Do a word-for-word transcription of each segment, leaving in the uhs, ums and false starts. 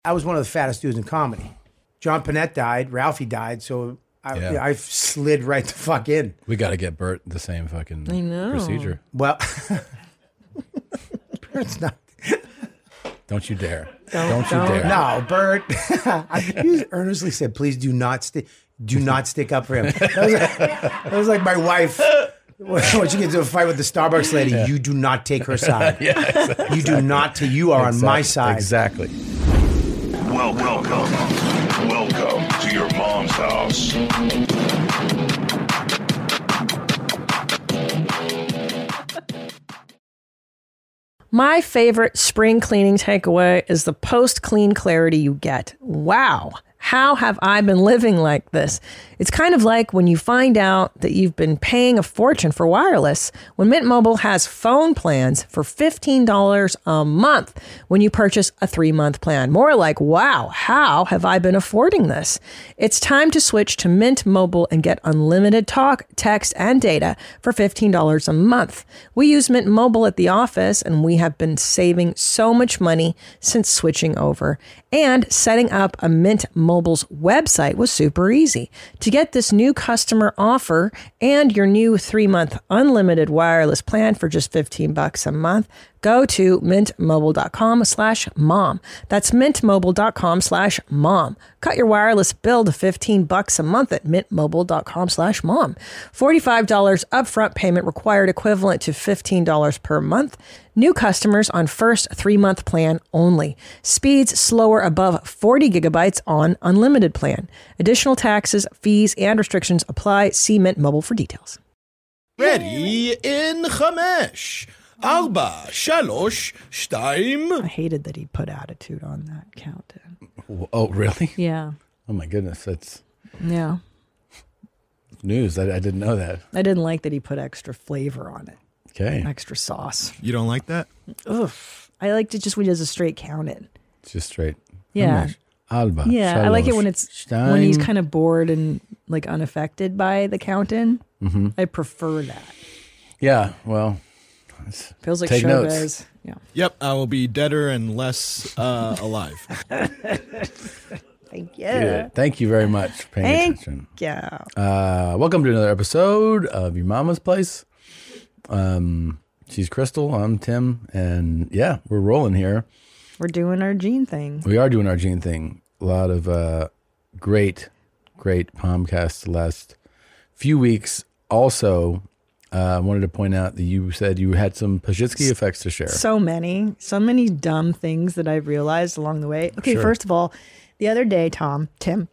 I was one of the fattest dudes in comedy. John Panette died, Ralphie died, so I, Yeah. I slid right the fuck in. We got to get Bert the same fucking I know. procedure. Well, Bert's not. Don't you dare. Don't- Don't, you don't. dare. No, Bert. I you earnestly said, please do not stick. Do not stick up for him. That was like, that was like my wife. When she gets into a fight with the Starbucks lady, Yeah. you do not take her side. Yeah, exactly. You do not. T- you are Exactly. on my side. Exactly. Welcome, welcome, welcome to your mom's house. My favorite spring cleaning takeaway is the post-clean clarity you get. Wow. How have I been living like this? It's kind of like when you find out that you've been paying a fortune for wireless when Mint Mobile has phone plans for fifteen dollars a month when you purchase a three-month plan. More like, wow, how have I been affording this? It's time to switch to Mint Mobile and get unlimited talk, text, and data for fifteen dollars a month. We use Mint Mobile at the office, and we have been saving so much money since switching over. And setting up a Mint Mobile's website was super easy. To get this new customer offer and your new three-month unlimited wireless plan for just fifteen bucks a month, go to mintmobile.com slash mom. That's mintmobile.com slash mom. Cut your wireless bill to fifteen bucks a month at mintmobile.com slash mom. forty-five dollars upfront payment required, equivalent to fifteen dollars per month. New customers on first three-month plan only. Speeds slower above forty gigabytes on unlimited plan. Additional taxes, fees, and restrictions apply. See Mint Mobile for details. Ready in Chamesh. Arba, Shalosh, Shtaim. I hated that he put attitude on that countdown. Oh, really? Yeah. Oh, my goodness. That's Yeah. news. I, I didn't know that. I didn't like that he put extra flavor on it. Okay. Extra sauce. You don't like that? Ugh. I liked it just when he does a straight count in. It's just straight. Yeah. Chamesh, Alba. Yeah, I like it when it's Shtaim. when he's kind of bored and like unaffected by the count in. Mm-hmm. I prefer that. Yeah, well. it's- Feels like take notes. showbiz. Yeah. Yep, I will be deader and less uh, alive. Thank you. Good. Thank you very much for paying Thank attention. Yeah. Uh, welcome to another episode of Your Mama's Place. Um, she's Crystal. I'm Tim. And yeah, we're rolling here. We're doing our gene thing. We are doing our gene thing. A lot of uh, great, great podcasts the last few weeks. Also, uh, I wanted to point out that you said you had some Pajitsky effects to share. So many, so many dumb things that I've realized along the way. Okay, Sure. first of all, the other day, Tom, Tim,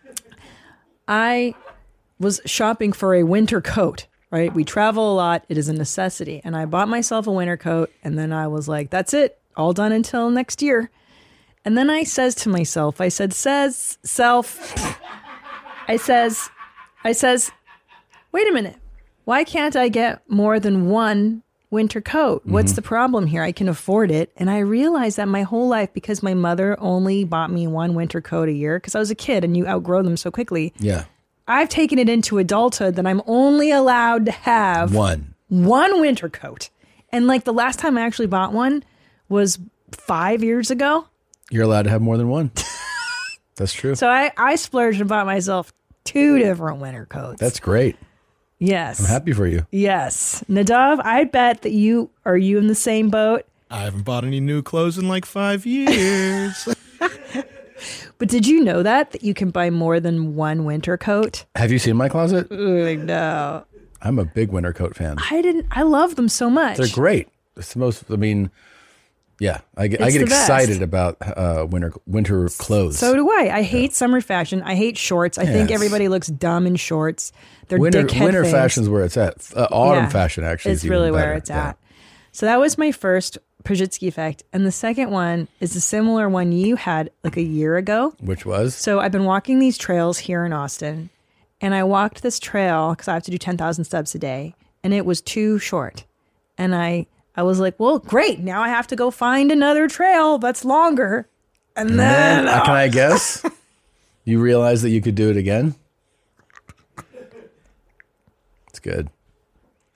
I was shopping for a winter coat, right? We travel a lot. It is a necessity. And I bought myself a winter coat. And then I was like, that's it. All done until next year. And then I says to myself, I said, says self, I says, I says, wait a minute. Why can't I get more than one winter coat? What's the problem here? I can afford it. And I realized that my whole life, because my mother only bought me one winter coat a year, because I was a kid and you outgrow them so quickly. Yeah. I've taken it into adulthood that I'm only allowed to have One. one winter coat. And like the last time I actually bought one was five years ago. You're allowed to have more than one. That's true. So I, I splurged and bought myself two different winter coats. That's great. Yes. I'm happy for you. Yes. Nadav, I bet that you, are you in the same boat? I haven't bought any new clothes in like five years. But did you know that, that you can buy more than one winter coat? Have you seen my closet? Ugh, no. I'm a big winter coat fan. I didn't, I love them so much. They're great. It's the most, I mean, yeah, I get, I It's get the best. excited about uh, winter winter clothes. So do I. I hate summer fashion. I hate shorts. I think Yes. everybody looks dumb in shorts. They're winter dickhead winter things. fashion's where it's at. Uh, autumn Yeah. fashion actually It's is really even where better. it's Yeah. at. So that was my first Pajitsky effect. And the second one is a similar one you had like a year ago. Which was? So I've been walking these trails here in Austin, and I walked this trail because I have to do ten thousand steps a day, and it was too short. And I, I was like, well, great. Now I have to go find another trail that's longer. And, And then, then, uh, can I guess? You realize that you could do it again? It's good.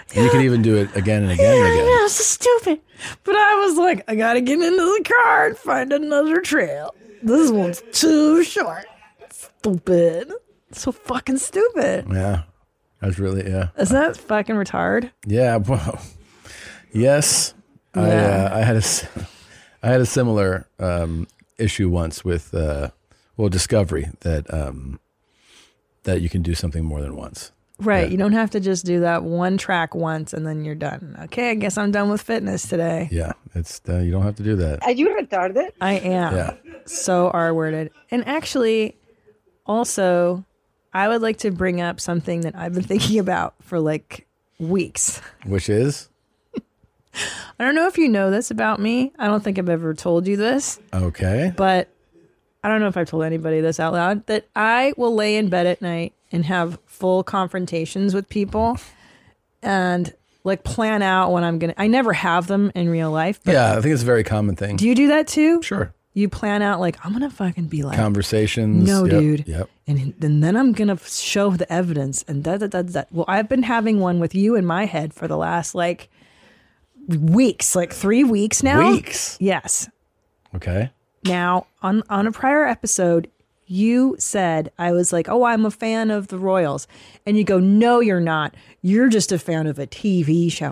And you can even do it again and again and Yeah, again. yeah, it's stupid. But I was like, I gotta get into the car and find another trail. This one's too short. Stupid. So fucking stupid. Yeah. That's really, yeah. Is that fucking retard? Yeah. Well, yes. I, Yeah. uh, I had a, s- I had a similar um, issue once with, uh, well, discovery that, um, that you can do something more than once. Right. Yeah. You don't have to just do that one track once and then you're done. Okay, I guess I'm done with fitness today. Yeah. It's, uh, you don't have to do that. Are you retarded? I am. Yeah. So R-worded. And actually, also, I would like to bring up something that I've been thinking about for like weeks. Which is? I don't know if you know this about me. I don't think I've ever told you this, Okay. but I don't know if I've told anybody this out loud, that I will lay in bed at night and have full confrontations with people and like plan out when I'm going to, I never have them in real life. But Yeah. I think it's a very common thing. do you do that too? Sure. You plan out like, I'm going to fucking be like, Conversations. no, Yep, dude. Yep. And, and then I'm going to show the evidence and da, da, da, da. Well, I've been having one with you in my head for the last like weeks, like three weeks now. Weeks. Yes. Okay. Now, on, on a prior episode, you said, I was like, oh, I'm a fan of the Royals. And you go, no, you're not. You're just a fan of a T V show.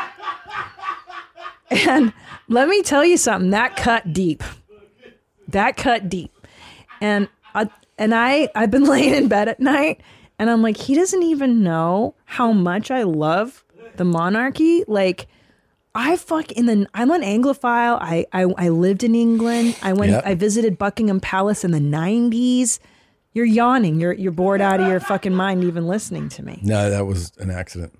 And let me tell you something, that cut deep. That cut deep. And I, and I, I've been laying in bed at night and I'm like, he doesn't even know how much I love the monarchy. Like, I fuck in the, I'm an Anglophile. I, I, I lived in England. I went, Yep. I visited Buckingham Palace in the nineties. You're yawning. You're, you're bored out of your fucking mind even listening to me. No, that was an accident.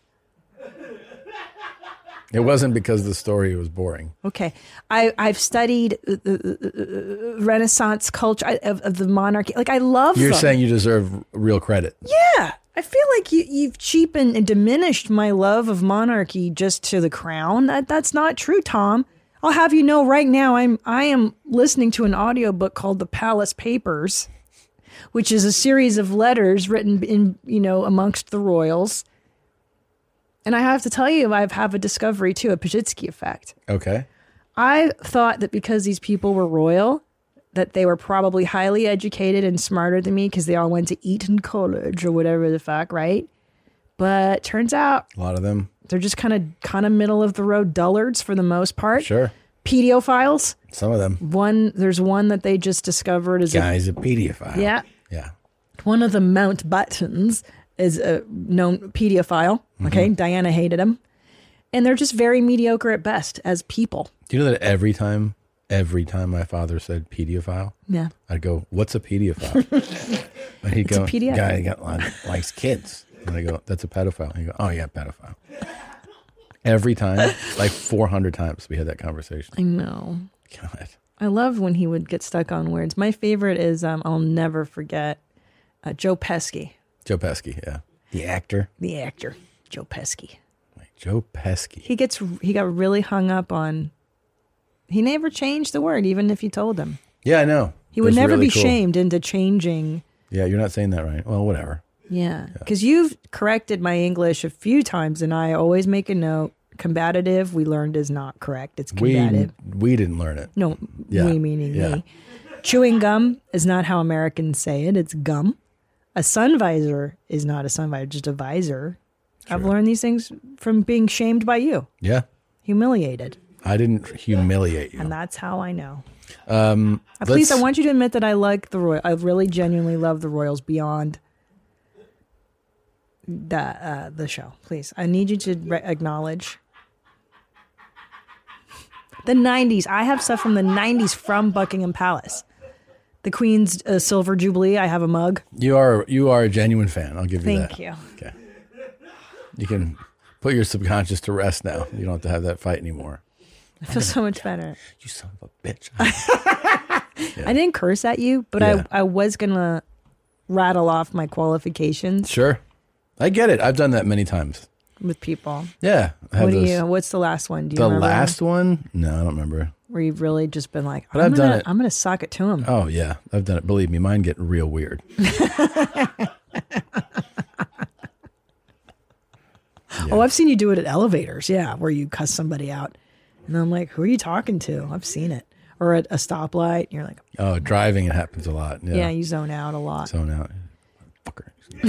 It wasn't because the story was boring. Okay. I, I've studied uh, uh, uh, Renaissance culture I- of, of the monarchy. Like, I love You're them. saying you deserve real credit. Yeah. I feel like you, you've cheapened and diminished my love of monarchy just to the crown. That, that's not true, Tom. I'll have you know right now, I'm I am listening to an audiobook called The Palace Papers, which is a series of letters written in, you know, amongst the royals. And I have to tell you, I have a discovery too, a Pajitsky effect. Okay. I thought that because these people were royal, that they were probably highly educated and smarter than me because they all went to Eton College or whatever the fuck, right? But turns out A lot of them. they're just kind of kind of middle of the road dullards for the most part. Sure. Pedophiles. Some of them. One, there's one that they just discovered is a, Guy's a pedophile. yeah. Yeah. One of the Mountbattens is a known pedophile. Okay, Diana hated him, and they're just very mediocre at best as people. Do you know that every time, every time my father said pedophile, Yeah. I'd go, "What's a pedophile?" And he'd a go, pedo- "Guy got likes kids." And I go, "That's a pedophile." And he'd go, "Oh yeah, pedophile." Every time, like four hundred times, we had that conversation. I know. God. I love when he would get stuck on words. My favorite is um, I'll never forget uh, Joe Pesci, Joe Pesci, yeah, the actor. the actor. Joe Pesci. Like, Joe Pesci. He gets he got really hung up on. He never changed the word, even if you told him. Yeah, I know. He would That's never really be cool. shamed into changing. Yeah, you're not saying that right. Well, whatever. Yeah, because you've corrected my English a few times, and I always make a note. Combative, we learned is not correct. It's We combative. we didn't learn it. No, Yeah, we meaning yeah. me. Chewing gum is not how Americans say it. It's gum. A sun visor is not a sun visor, just a visor. I've learned these things from being shamed by you, Yeah, humiliated, I didn't humiliate you. and that's how I know. Um, Uh, Please, I let's- want you to admit that I like the Royal. I really genuinely love the Royals beyond the uh, the show. Please, I need you to re- acknowledge the nineties. I have stuff from the nineties from Buckingham Palace. The Queen's uh, Silver Jubilee. I have a mug. You are you are a genuine fan. I'll give you that. Thank you. Okay. You can put your subconscious to rest now. You don't have to have that fight anymore. I feel so much better. You son of a bitch. I didn't curse at you, but Yeah. I I was gonna rattle off my qualifications Sure. I get it. I've done that many times. with people. Yeah. I have What do those- you? What's the last one? Do you the remember? last one? No, I don't remember. Where you've really just been like, But I'm I've done gonna, it. I'm gonna sock it to him. Oh yeah. I've done it. Believe me, mine get real weird. Yeah. Oh, I've seen you do it at elevators. Yeah, where you cuss somebody out, and I'm like, who are you talking to? I've seen it. Or at a stoplight, you're like, Oh, driving, it happens a lot. Yeah, yeah, you zone out a lot. zone out. Fucker.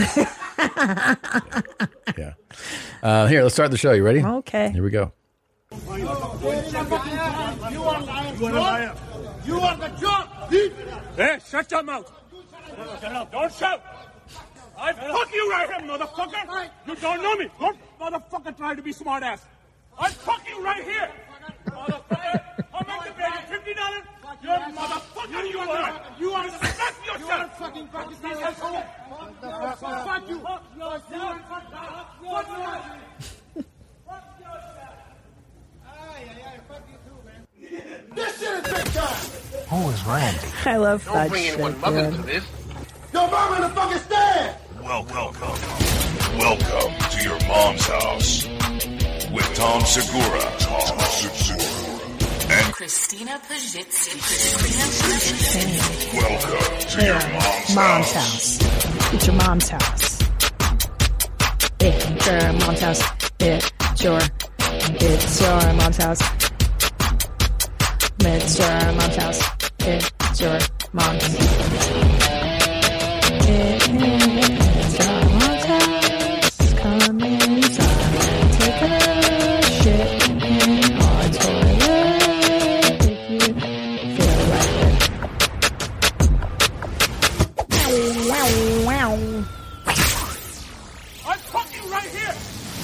yeah. Uh, here, let's start the show. You ready? Okay. Here we go. You are liar. You are the job. Hey, shut your mouth. Don't shout. I fuck you right here, motherfucker. You don't know me. Don't motherfucker try to be smart ass. I fuck you right here. Motherfucker. I'll make the baby fifty dollars. You're a motherfucker. You are. You are respect yourself. You are fucking Pakistani asshole. Fuck you. Fuck yourself. Fuck yourself. This shit is big time. Who is Randy? I love Don't that bring shit. anyone mother to dude. this. Your mom in the fucking stand. Welcome, welcome to your mom's house with Tom Segura, Tom Segura, and Christina Pajitsky. Christina Pajitsky. welcome to your mom's, Mom's house. house. It's your mom's house. It's your mom's house. It's your, it's your mom's house. It's your mom's house. It's your mom's house. It's your mom's house. Come inside. Take a shit in our toilet. If you feel like it. Wow, wow, I fuck you right here.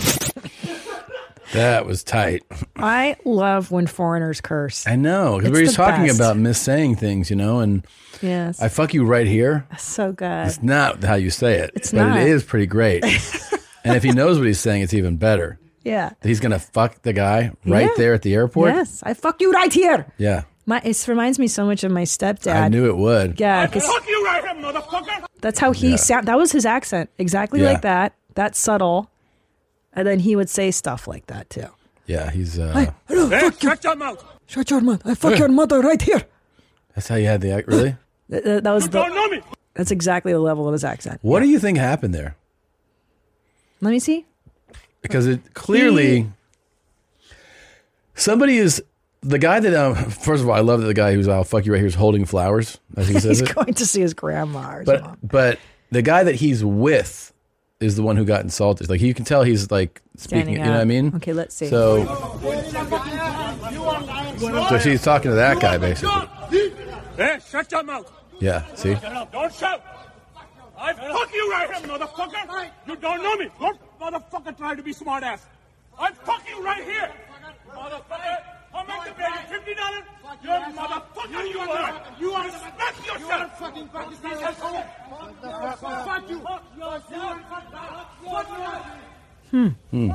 That was tight. I love when foreigners curse. I know. Because It's we were the talking best. about missaying things, you know, and Yes. I fuck you right here. So good. It's not how you say it. It's but not. it is pretty great. And if he knows what he's saying, it's even better. Yeah. He's going to fuck the guy right Yeah. there at the airport. Yes. I fuck you right here. Yeah. My it reminds me so much of my stepdad. I knew it would. Yeah, I because fuck you right here, motherfucker. that's how he Yeah. sound. That was his accent, exactly Yeah. like that. That subtle, and then he would say stuff like that too. Yeah, he's. Uh, Hey, shut your mouth. Shut your mouth! I fuck your mother right here. that's how you had the act. Really? Th- th- That was You the. don't know me. That's exactly the level of his accent. What do you think happened there? Let me see. Because it clearly. Somebody is. The guy that. Um, first of all, I love that the guy who's, I'll fuck you right here, is holding flowers as he says He's it. going to see his grandma or something. But but the guy that he's with is the one who got insulted. Like you can tell he's like speaking. Standing You know what I up. mean? Okay, let's see. So so she's talking to that guy basically. Hey, shut your mouth. Yeah. See. Don't shout. I fuck you right here, motherfucker. You don't know me. Don't motherfucker try to be smart ass. I fuck you right here. Motherfucker. I'll make the baby fifty dollars. You're a motherfucker. You are. You are respect yourself. Fucking Pakistani asshole. Fuck you. Fuck yourself. Fuck yourself. Hmm.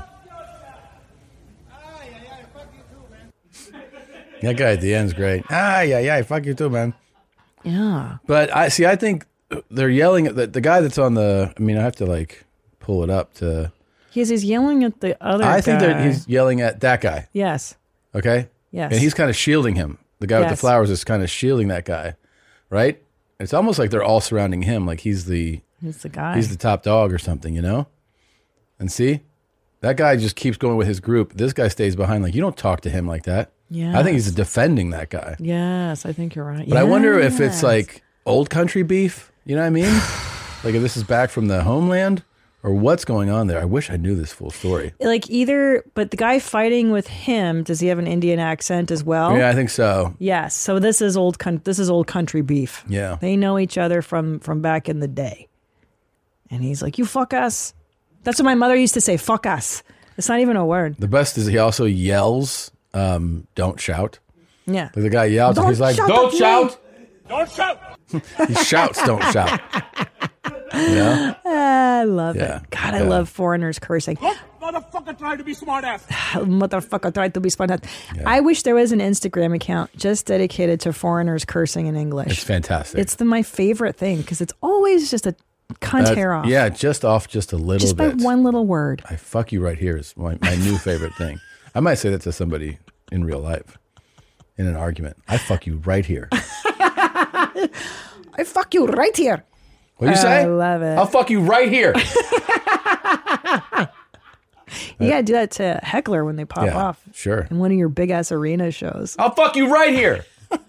That guy at the end's great. Ah, yeah, yeah. Fuck you too, man. yeah. But I see. I think they're yelling at the, the guy that's on the. I mean, I have to like pull it up to. He's, he's yelling at the other I think guy. that he's yelling at that guy. Yes. Okay. Yes. And he's kind of shielding him. The guy with the Yes. flowers is kind of shielding that guy, right? It's almost like they're all surrounding him, like he's the He's the guy. he's the top dog or something, you know. And see, that guy just keeps going with his group. This guy stays behind. Like you don't talk to him like that. I think he's Yes. defending that guy. Yes, I think you're right. But I wonder if it's Yes. like old country beef. You know what I mean? Like if this is back from the homeland or what's going on there. I wish I knew this full story. like either, but the guy fighting with him, does he have an Indian accent as well? Yeah, I think so. Yes. So this is old. coun- This is old country beef. Yeah. They know each other from from back in the day. And he's like, "You fuck us." That's what my mother used to say. Fuck us. It's not even a word. The best is he also yells, um, "Don't shout." Yeah. Like the guy yells, Don't he's like, shout "Don't at me." shout." Don't shout. He shouts, "Don't shout." Yeah. I love Yeah. it. God, I Yeah. love foreigners cursing. Don't motherfucker try to be smart ass. Motherfucker tried to be smart. I wish there was an Instagram account just dedicated to foreigners cursing in English. It's fantastic. It's the, my favorite thing because it's always just a cunt Uh, hair off. Yeah, just off just a little Just by bit. one little word. I fuck you right here is my, my new favorite thing. I might say that to somebody in real life in an argument. I fuck you right here. I fuck you right here. What do you say? I love it. I'll fuck you right here. You gotta do that to Heckler when they pop Yeah, off. sure. In one of your big ass arena shows. I'll fuck you right here.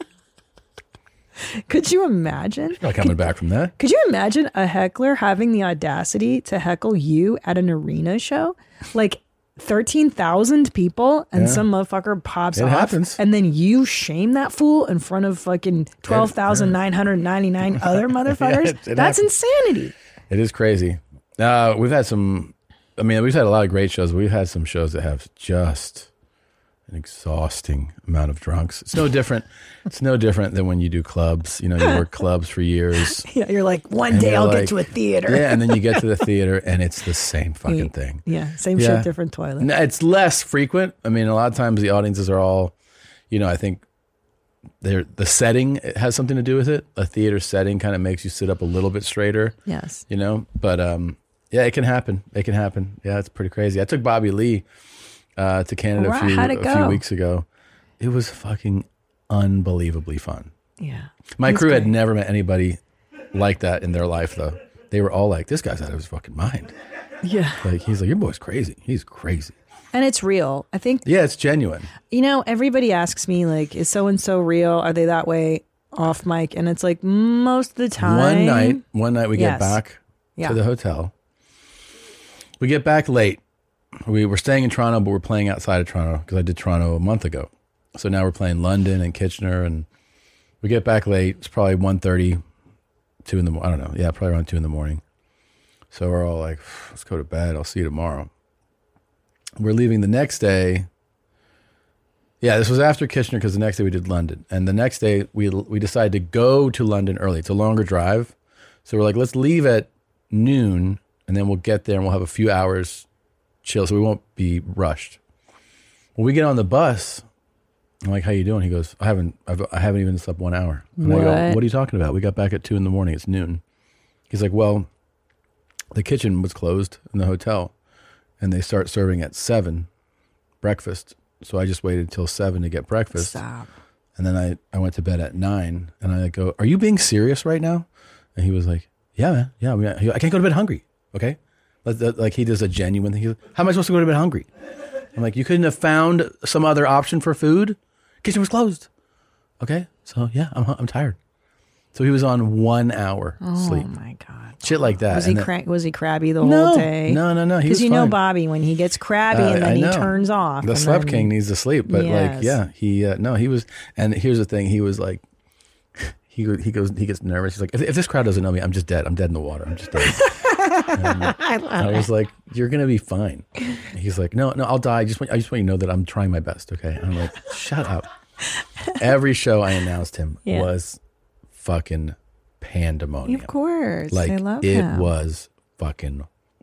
Could you imagine? Not coming could, back from that. Could you imagine a heckler having the audacity to heckle you at an arena show? Like thirteen thousand people and Yeah. some motherfucker pops It off. happens. And then you shame that fool in front of fucking twelve thousand nine hundred ninety-nine other motherfuckers? Yeah, it- it That's happens. insanity. It is crazy. Uh, we've had some, I mean, we've had a lot of great shows. But we've had some shows that have just an exhausting amount of drunks. It's no different. It's no different than when you do clubs. You know, you work clubs for years. Yeah, you're like, one and day you're I'll like- get to a theater. Yeah, and then you get to the theater and it's the same fucking thing. Yeah, same Yeah. shit, different toilet. No, it's less frequent. I mean, a lot of times the audiences are all, you know, I think they're, the setting has something to do with it. A theater setting kind of makes you sit up a little bit straighter. Yes. You know, but um, yeah, it can happen. It can happen. Yeah, it's pretty crazy. I took Bobby Lee uh, to Canada Right, a, few, how'd it a few go? weeks ago. It was fucking unbelievably fun. Yeah. My That's crew had great. never met anybody like that in their life, though. They were all like, this guy's out of his fucking mind. Yeah. Like, he's like, your boy's crazy. He's crazy. And it's real. I think, Yeah, it's genuine. you know, everybody asks me, like, is so and so real? Are they that way off mic? And it's like, most of the time. One night, one night we Yes. get back Yeah. to the hotel. We get back late. We were staying in Toronto, but we're playing outside of Toronto because I did Toronto a month ago. So now we're playing London and Kitchener, and we get back late. It's probably one thirty, two in the morning. I don't know. Yeah, probably around two in the morning. So we're all like, let's go to bed. I'll see you tomorrow. We're leaving the next day. Yeah, this was after Kitchener because the next day we did London. And the next day we we decided to go to London early. It's a longer drive. So we're like, let's leave at noon and then we'll get there and we'll have a few hours chill so we won't be rushed. When we get on the bus, I'm like, how you doing? He goes, I haven't I've, I haven't even slept one hour. And I go, What? what are you talking about? We got back at two in the morning. It's noon. He's like, well, the kitchen was closed in the hotel and they start serving at seven breakfast. So I just waited until seven to get breakfast. Stop. And then I, I went to bed at nine and I go, are you being serious right now? And he was like, yeah, man. Yeah. We, he, I can't go to bed hungry. Okay. Like, that- like he does a genuine thing. He goes, how am I supposed to go to bed hungry? I'm like, you couldn't have found some other option for food? Kitchen was closed. Okay. So yeah, I'm, I'm tired. So he was on one hour sleep. Oh my God. Shit like that. Was he And then- cra- was he crabby the No. whole day? No, no, no. He Because was you know fine. Bobby, when he gets crabby Uh, and then I he know. turns off. The and slept then- king needs to sleep, but Yes. like, yeah, he uh, no, he was. And here's the thing: he was like, he go- he goes, he gets nervous. He's like, if, if this crowd doesn't know me, I'm just dead. I'm dead in the water. I'm just dead. And I love I was it. like, you're gonna be fine. He's like, no, no, I'll die. I just want, I just want you to know that I'm trying my best. Okay. And I'm like, shut up. Every show I announced him Yeah. was fucking pandemonium. Of course. Like I love it him. was fucking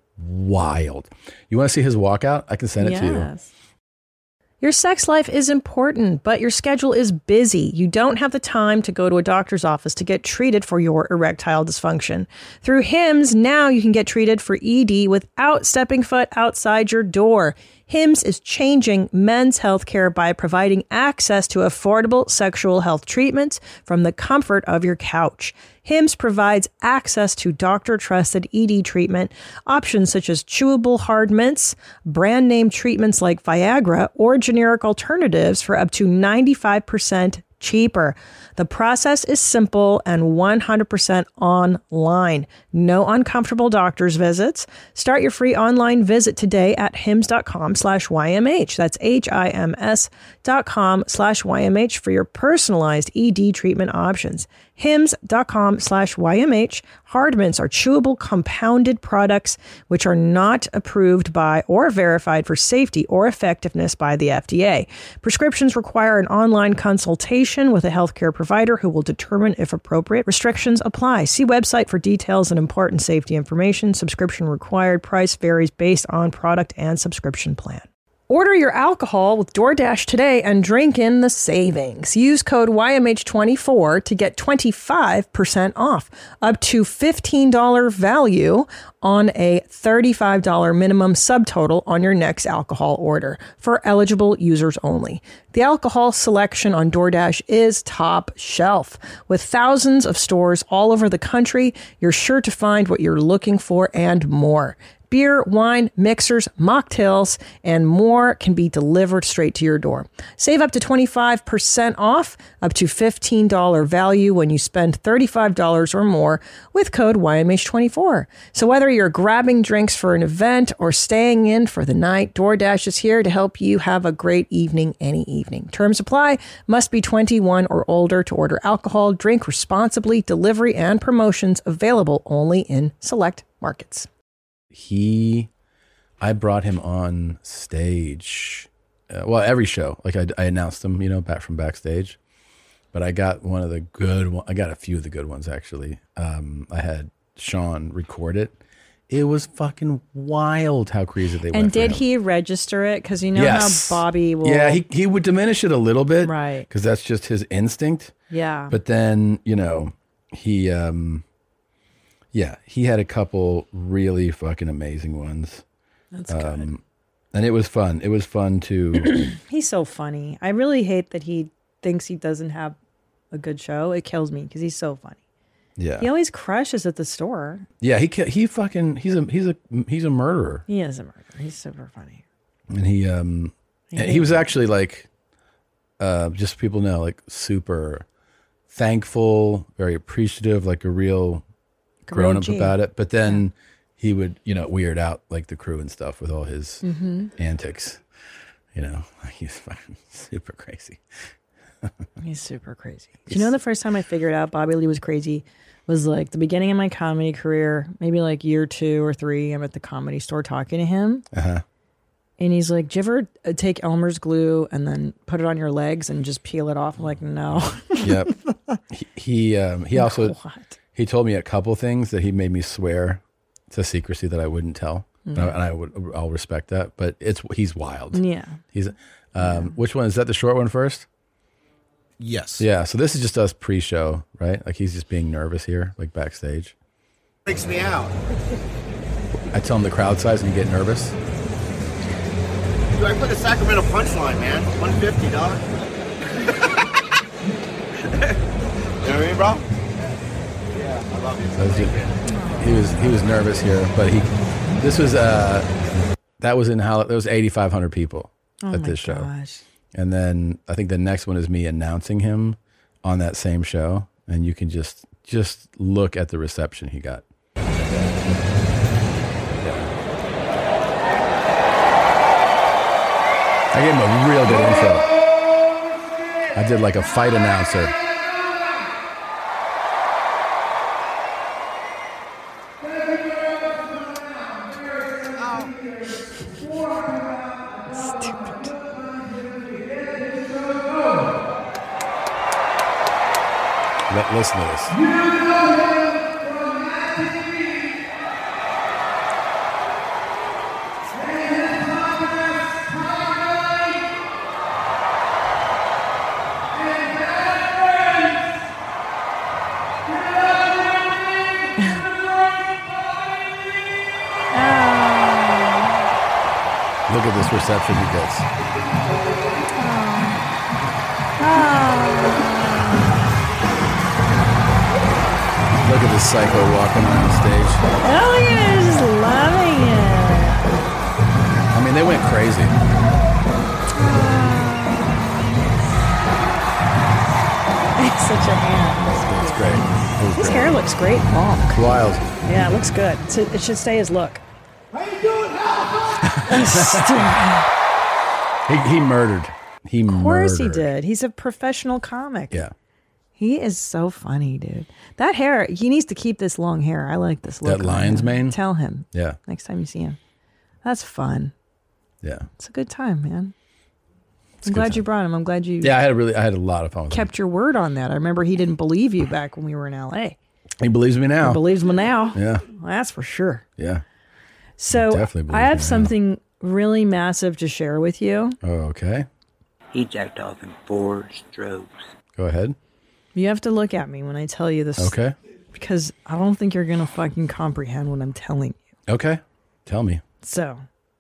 wild. You want to see his walkout? I can send it to you. Yes. Your sex life is important, but your schedule is busy. You don't have the time to go to a doctor's office to get treated for your erectile dysfunction. Through Hims, now you can get treated for E D without stepping foot outside your door. Hims is changing men's healthcare by providing access to affordable sexual health treatments from the comfort of your couch. Hims provides access to doctor-trusted E D treatment options such as chewable hard mints, brand name treatments like Viagra, or generic alternatives for up to ninety-five percent cheaper. The process is simple and one hundred percent online. No uncomfortable doctor's visits. Start your free online visit today at hims.com slash YMH. That's H-I-M-S dot com slash YMH for your personalized E D treatment options. Hims.com slash YMH. Hard mints are chewable compounded products which are not approved by or verified for safety or effectiveness by the F D A. Prescriptions require an online consultation with a healthcare provider who will determine if appropriate. Restrictions apply. See website for details and important safety information. Subscription required. Price varies based on product and subscription plan. Order your alcohol with DoorDash today and drink in the savings. Use code Y M H twenty-four to get twenty-five percent off, up to fifteen dollars value on a thirty-five dollars minimum subtotal on your next alcohol order for eligible users only. The alcohol selection on DoorDash is top shelf. With thousands of stores all over the country, you're sure to find what you're looking for and more. Beer, wine, mixers, mocktails, and more can be delivered straight to your door. Save up to twenty-five percent off, up to fifteen dollars value when you spend thirty-five dollars or more with code Y M H twenty-four. So whether you're grabbing drinks for an event or staying in for the night, DoorDash is here to help you have a great evening any evening. Terms apply. Must be twenty-one or older to order alcohol. Drink responsibly. Delivery and promotions available only in select markets. He, I brought him on stage. Uh, well, every show, like I, I announced him, you know, back from backstage. But I got one of the good one. I got a few of the good ones actually. Um, I had Sean record it. It was fucking wild how crazy they went. And did for him. he register it? Because you know Yes. how Bobby will. Yeah, he he would diminish it a little bit, Right. Because that's just his instinct. Yeah. But then you know he, um, yeah, he had a couple really fucking amazing ones. That's um, good. And it was fun. It was fun to. He's so funny. I really hate that he thinks he doesn't have a good show. It kills me because he's so funny. Yeah. He always crushes at the store. Yeah, he ca- he fucking he's a he's a he's a murderer. He is a murderer. He's super funny. And he um He and he was actually like uh just so people know, like super thankful, very appreciative, like a real grown up G. about it. But then he would, you know, weird out like the crew and stuff with all his Mhm. antics. You know, he's fucking super crazy. He's super crazy. Do you know the first time I figured out Bobby Lee was crazy was like the beginning of my comedy career, maybe like year two or three. I'm at the Comedy Store talking to him. Uh-huh. And he's like, "Do you ever uh, take Elmer's glue and then put it on your legs and just peel it off?" I'm like, "No." Yep. He he, um, he also What? he told me a couple things that he made me swear to secrecy that I wouldn't tell, Mhm. and, I, and I would I'll respect that. But it's he's wild. Yeah. He's um, which one is that? The short one first. Yes. Yeah. So this is just us pre-show, right? Like he's just being nervous here, like backstage. Freaks me out. I tell him the crowd size, and you get nervous. Dude, I put a Sacramento punchline, man. one fifty, dog. You know what I mean, bro? Yeah, I love you. So it was just- he was he was nervous here, but he this was uh that was in how there was eighty-five hundred people Oh at my this show. gosh. And then I think the next one is me announcing him on that same show, and you can just just look at the reception he got. I gave him a real good intro. I did like a fight announcer. Let, listen to this. Look at this reception he gets. Look at this psycho walking around stage. Oh, look at it. Just loving it. I mean, they went crazy. He's such a ham. It's great. It was His great. hair looks great. Long. Wild. Yeah, it looks good. So it should stay his look. He, he murdered. He Of course he murdered. did. He's a professional comic. Yeah. He is so funny, dude. That hair, he needs to keep this long hair. I like this look. That on lion's him. mane? Tell him. Yeah. Next time you see him. That's fun. Yeah. It's a good time, man. It's a I'm good glad you brought him. I'm glad you Yeah, I had a really, I had a lot of fun with him. kept your word on that. I remember he didn't believe you back when we were in L A. He believes me now. He believes me now. Yeah. Well, that's for sure. Yeah. So definitely believes I have me now. something really massive to share with you. Oh, okay. He jacked off in four strokes. Go ahead. You have to look at me when I tell you this. Okay. Because I don't think you're going to fucking comprehend what I'm telling you. Okay. Tell me. So,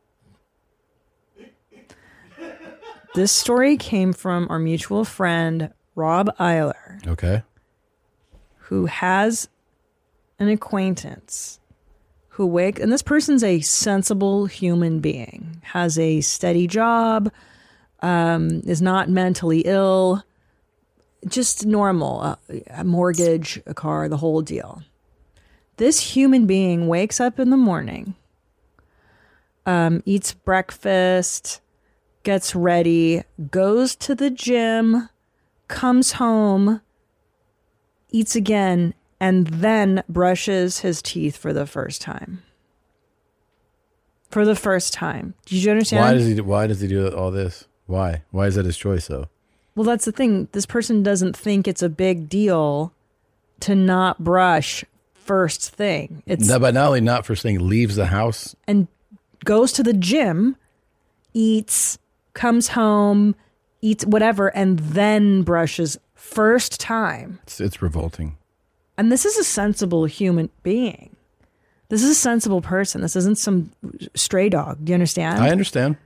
this story came from our mutual friend, Rob Eiler, Okay. who has an acquaintance who wake, and this person's a sensible human being, has a steady job, um, is not mentally ill, just normal, uh, a mortgage, a car, the whole deal. This human being wakes up in the morning, um, eats breakfast, gets ready, goes to the gym, comes home, eats again, and then brushes his teeth for the first time. For the first time. Did you understand? Why does he? Why does he do all this? Why? Why is that his choice, though? Well, that's the thing. This person doesn't think it's a big deal to not brush first thing. It's No, but not only not first thing, leaves the house. and goes to the gym, eats, comes home, eats whatever, and then brushes first time. It's, it's revolting. And this is a sensible human being. This is a sensible person. This isn't some stray dog. Do you understand? I understand.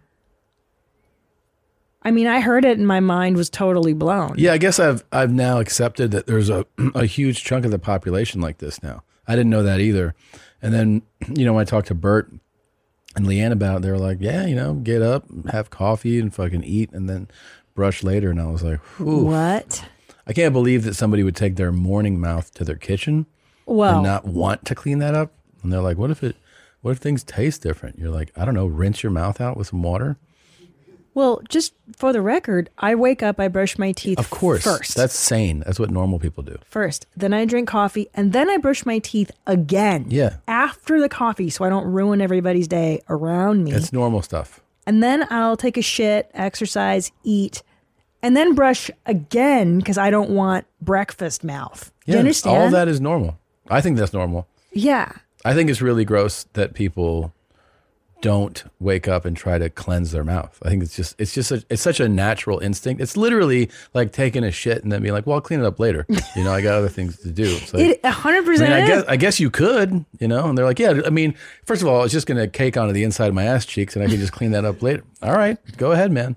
I mean, I heard it and my mind was totally blown. Yeah, I guess I've I've now accepted that there's a a huge chunk of the population like this now. I didn't know that either. And then, you know, when I talked to Bert and Leanne about it, they were like, yeah, you know, get up, have coffee and fucking eat and then brush later. And I was like, whew. What? I can't believe that somebody would take their morning mouth to their kitchen Well- and not want to clean that up. And they're like, what if it, what if things taste different? You're like, I don't know, rinse your mouth out with some water. Well, just for the record, I wake up, I brush my teeth Of course. first. That's sane. That's what normal people do. First. Then I drink coffee, and then I brush my teeth again. Yeah. After the coffee, so I don't ruin everybody's day around me. It's normal stuff. And then I'll take a shit, exercise, eat, and then brush again because I don't want breakfast mouth. Do you understand? All that is normal. I think that's normal. Yeah. I think it's really gross that people don't wake up and try to cleanse their mouth. I think it's just it's just a, it's such a natural instinct. It's literally like taking a shit and then being like, "Well, I'll clean it up later." You know, I got other things to do. It's like, It one hundred percent I mean, I is. guess I guess you could, you know. And they're like, "Yeah, I mean, first of all, it's just going to cake onto the inside of my ass cheeks, and I can just clean that up later." All right, go ahead, man.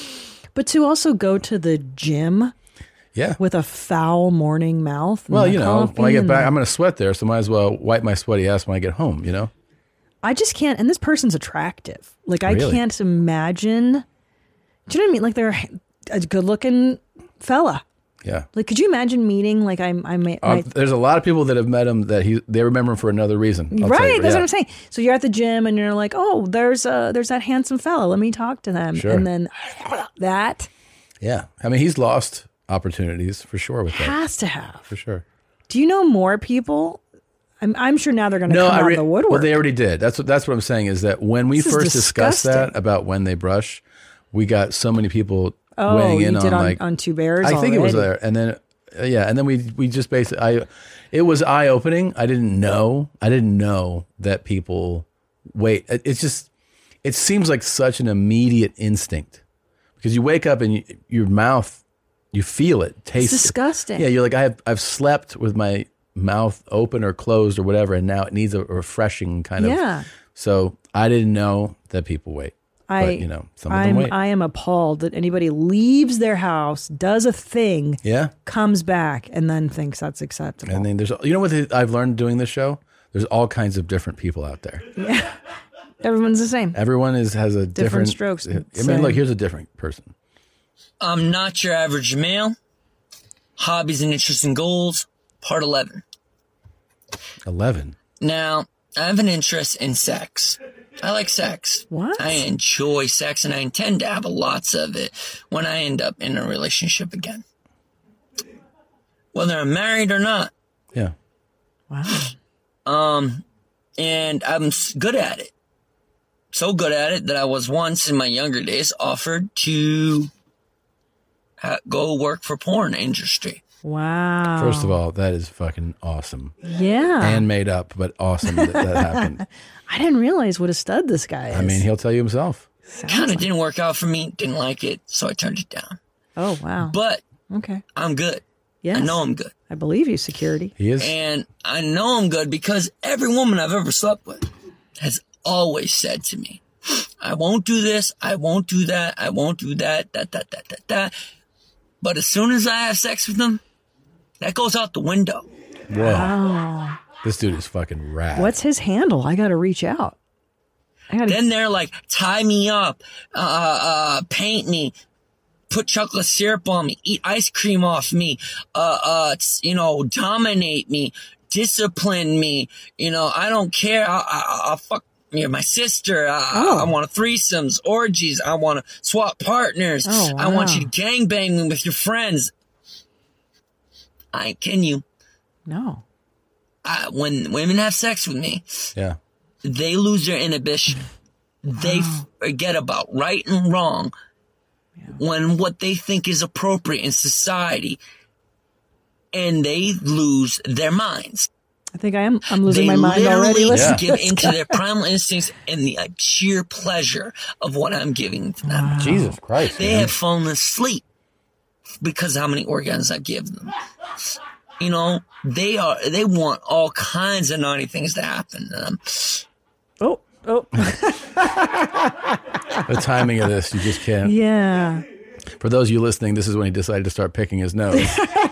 But to also go to the gym Yeah. with a foul morning mouth. and Well, the you know, when I coffee get and back, the- I'm going to sweat there, so might as well wipe my sweaty ass when I get home. You know. I just can't. And this person's attractive. Like, I Really? can't imagine. Do you know what I mean? Like, they're a good looking fella. Yeah. Like, could you imagine meeting, like, I'm, I may, Uh, might, there's a lot of people that have met him that he they remember him for another reason. I'll tell right? you, That's yeah. what I'm saying. So you're at the gym and you're like, oh, there's uh there's that handsome fella. Let me talk to them. Sure. And then that Yeah, I mean, he's lost opportunities for sure with that. has to have. For sure. Do you know more people? I'm, I'm sure now they're going to No, come I out re- of the woodwork. well, they already did. That's what that's what I'm saying is that when we This is first discussed that disgusting. about when they brush, we got so many people Oh, weighing in you did on on- like on Two Bears I think it was already. there, and then uh, yeah, and then we we just basically I it was eye opening. I didn't know I didn't know that people wait. It, it's just it seems like such an immediate instinct because you wake up and you, your mouth you feel it taste It's disgusting. Yeah, you're like I have I've slept with my mouth open or closed or whatever, and now it needs a refreshing kind of. Yeah. So I didn't know that people wait. I, but, you know, some of I'm, them wait. I am appalled that anybody leaves their house, does a thing, Yeah. comes back, and then thinks that's acceptable. And then there's, you know what I've learned doing this show? There's all kinds of different people out there. Yeah. Everyone's the same. Everyone is has a different, Different strokes. I mean, Same. look, here's a different person. I'm not your average male. Hobbies and interests and goals, part eleven. eleven. Now, I have an interest in sex. I like sex. What? I enjoy sex, and I intend to have lots of it when I end up in a relationship again. Whether I'm married or not. Yeah. Wow. Um, and I'm s- good at it. So good at it that I was once in my younger days offered to ha- go work for porn industry. Wow. First of all, that is fucking awesome. Yeah. And made up, but awesome that that happened. I didn't realize what a stud this guy is. I mean, he'll tell you himself. Kind of didn't work out for me. Didn't like it, so I turned it down. Oh, wow. But okay. I'm good. Yes. I know I'm good. I believe you, security. He is. And I know I'm good because every woman I've ever slept with has always said to me, I won't do this, I won't do that, I won't do that, that, that, that, that, that. But as soon as I have sex with them, that goes out the window. Whoa. Wow. This dude is fucking rad. What's his handle? I got to reach out. I gotta... Then they're like, tie me up, uh, uh, paint me, put chocolate syrup on me, eat ice cream off me, uh, uh, you know, dominate me, discipline me. You know, I don't care. I, I, I'll fuck you know, my sister. I, Oh. I, I want threesomes, orgies. I want to swap partners. Oh, I want wow. you to gangbang me with your friends. I ain't kidding you. No. I, when women have sex with me, Yeah. they lose their inhibition. They forget about right and wrong when what they think is appropriate in society, and they lose their minds. I think I am. I'm losing They my mind already. literally Listen to give this into guy. their primal instincts and the uh, sheer pleasure of what I'm giving to them. Jesus Christ. They man. have fallen asleep because of how many orgasms I give them. You know, they are, they want all kinds of naughty things to happen to them. Oh, oh. The timing of this, you just can't. Yeah. For those of you listening, this is when he decided to start picking his nose.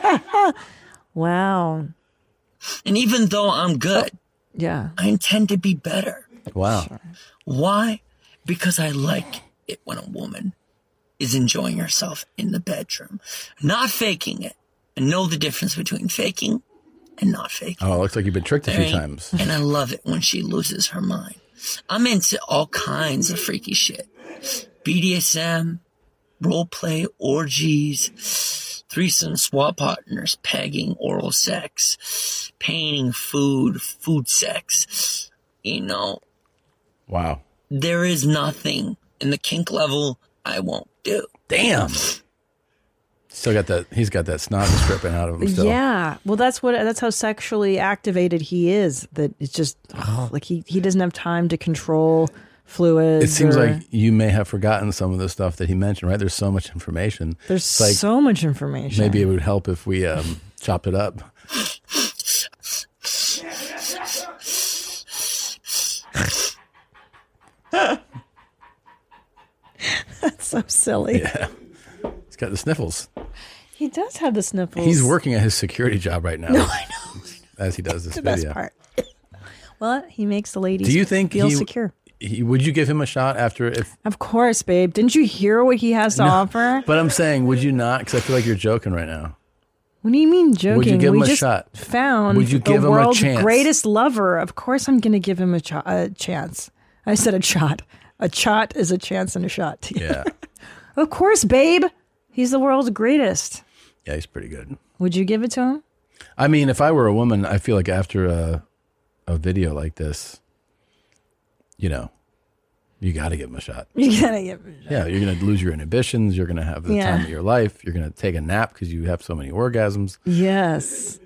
Wow. And even though I'm good, Yeah. I intend to be better. Wow. Why? Because I like it when a woman is enjoying herself in the bedroom, not faking it. I know the difference between faking and not faking. Oh, it looks like you've been tricked a few Right? times. And I love it when she loses her mind. I'm into all kinds of freaky shit. B D S M, role play, orgies, threesome, swap partners, pegging, oral sex, painting, food, food sex. You know, Wow. there is nothing in the kink level I won't do. Damn. Still got that. He's got that snot just dripping out of him still. Yeah. Well, that's what. That's how sexually activated he is. That it's just oh, like he he doesn't have time to control fluids. It seems or- like you may have forgotten some of the stuff that he mentioned, right? There's so much information. there's It's like so much information. maybe it would help if we um, chopped it up. That's so silly. Yeah. He's got the sniffles. He does have the sniffles. He's working at his security job right now. No, I know. As he does this the video. best part. Well, he makes the ladies Do you think feel he, secure. he would you give him a shot after if Of course, babe. Didn't you hear what he has to No, offer? But I'm saying, would you not? Because I feel like you're joking right now. What do you mean joking? Would you give we him a just shot? found Would you give the him a world's chance? greatest lover. Of course, I'm going to give him a, ch- a chance. I said a shot. A shot is a chance and a shot. Yeah. Of course, babe. He's the world's greatest. Yeah, he's pretty good. Would you give it to him? I mean, if I were a woman, I feel like after a a video like this, you know, you got to give him a shot. You gotta give him a shot. Yeah, you're going to lose your inhibitions. You're going to have the Yeah. time of your life. You're going to take a nap because you have so many orgasms. Yes.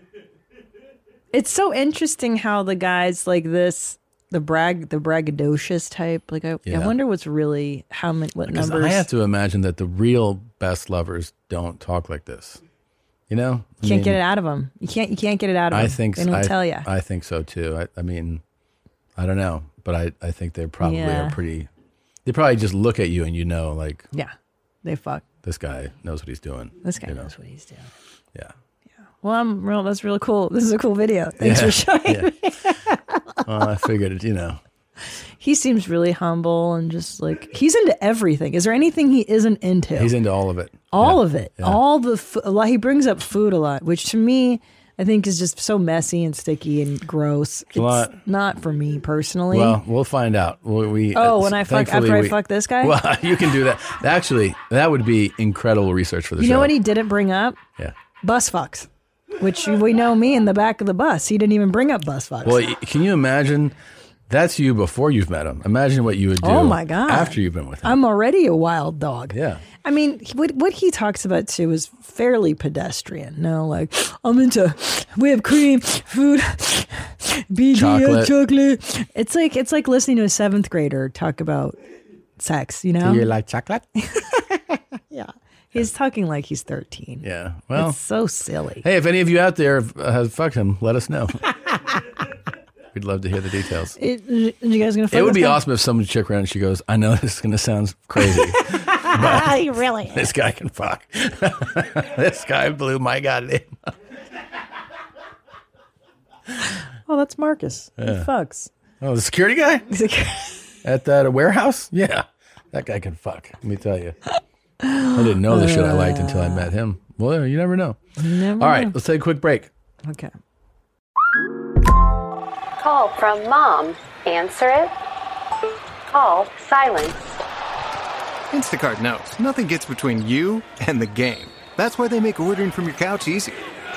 It's so interesting how the guys like this, the brag, the braggadocious type. Like, I, Yeah. I wonder what's really how many what Because numbers. I have to imagine that the real best lovers don't talk like this. You know, You can't get it out of them. You can't. You can't get it out of them. I think they don't I, tell you. I think so too. I, I mean, I don't know, but I, I think they probably Yeah. are pretty. They probably just look at you and you know, like, Yeah, they fuck. this guy knows what he's doing. This guy you know? knows what he's doing. Yeah. Well, I'm real. That's really cool. This is a cool video. Thanks Yeah, for showing yeah. me. Well, I figured, you know, He seems really humble and just like he's into everything. Is there anything he isn't into? he's into all of it. all Yeah. of it. Yeah. All the fo- a lot. He brings up food a lot, which to me, I think is just so messy and sticky and gross. It's a lot. not for me personally. Well, we'll find out. We, we Oh, uh, when I fuck- thankfully after I we- fuck this guy? Well, you can do that. Actually, that would be incredible research for the you show. know what he didn't bring up? Yeah. Bus fucks, which we know me in the back of the bus. He didn't even bring up bus fucks. Well, y- can you imagine? That's you before you've met him. Imagine what you would do. Oh, my God. After you've been with him. I'm already a wild dog. Yeah. I mean, he- what what he talks about too is fairly pedestrian. No, like I'm into whipped cream, food, B D S, Chocolate. chocolate. It's like it's like listening to a seventh grader talk about sex. You know? Do you like chocolate? Yeah. He's talking like he's thirteen. Yeah. Well, It's so silly. hey, if any of you out there have, uh, have fucked him, let us know. We'd love to hear the details. It, you guys gonna? Fuck It would this be guy? awesome if some chick around and she goes, I know this is going to sound crazy, but You really? this guy can fuck. This guy blew my goddamn. Well, that's Marcus. He Yeah. fucks. Oh, the security guy at that warehouse. Yeah, that guy can fuck. Let me tell you. I didn't know the shit I liked until I met him. Well, you never know. Never All right, know. let's take a quick break. Okay. Call from mom. Answer it. Call silence. Instacart knows nothing gets between you and the game. That's why they make ordering from your couch easy.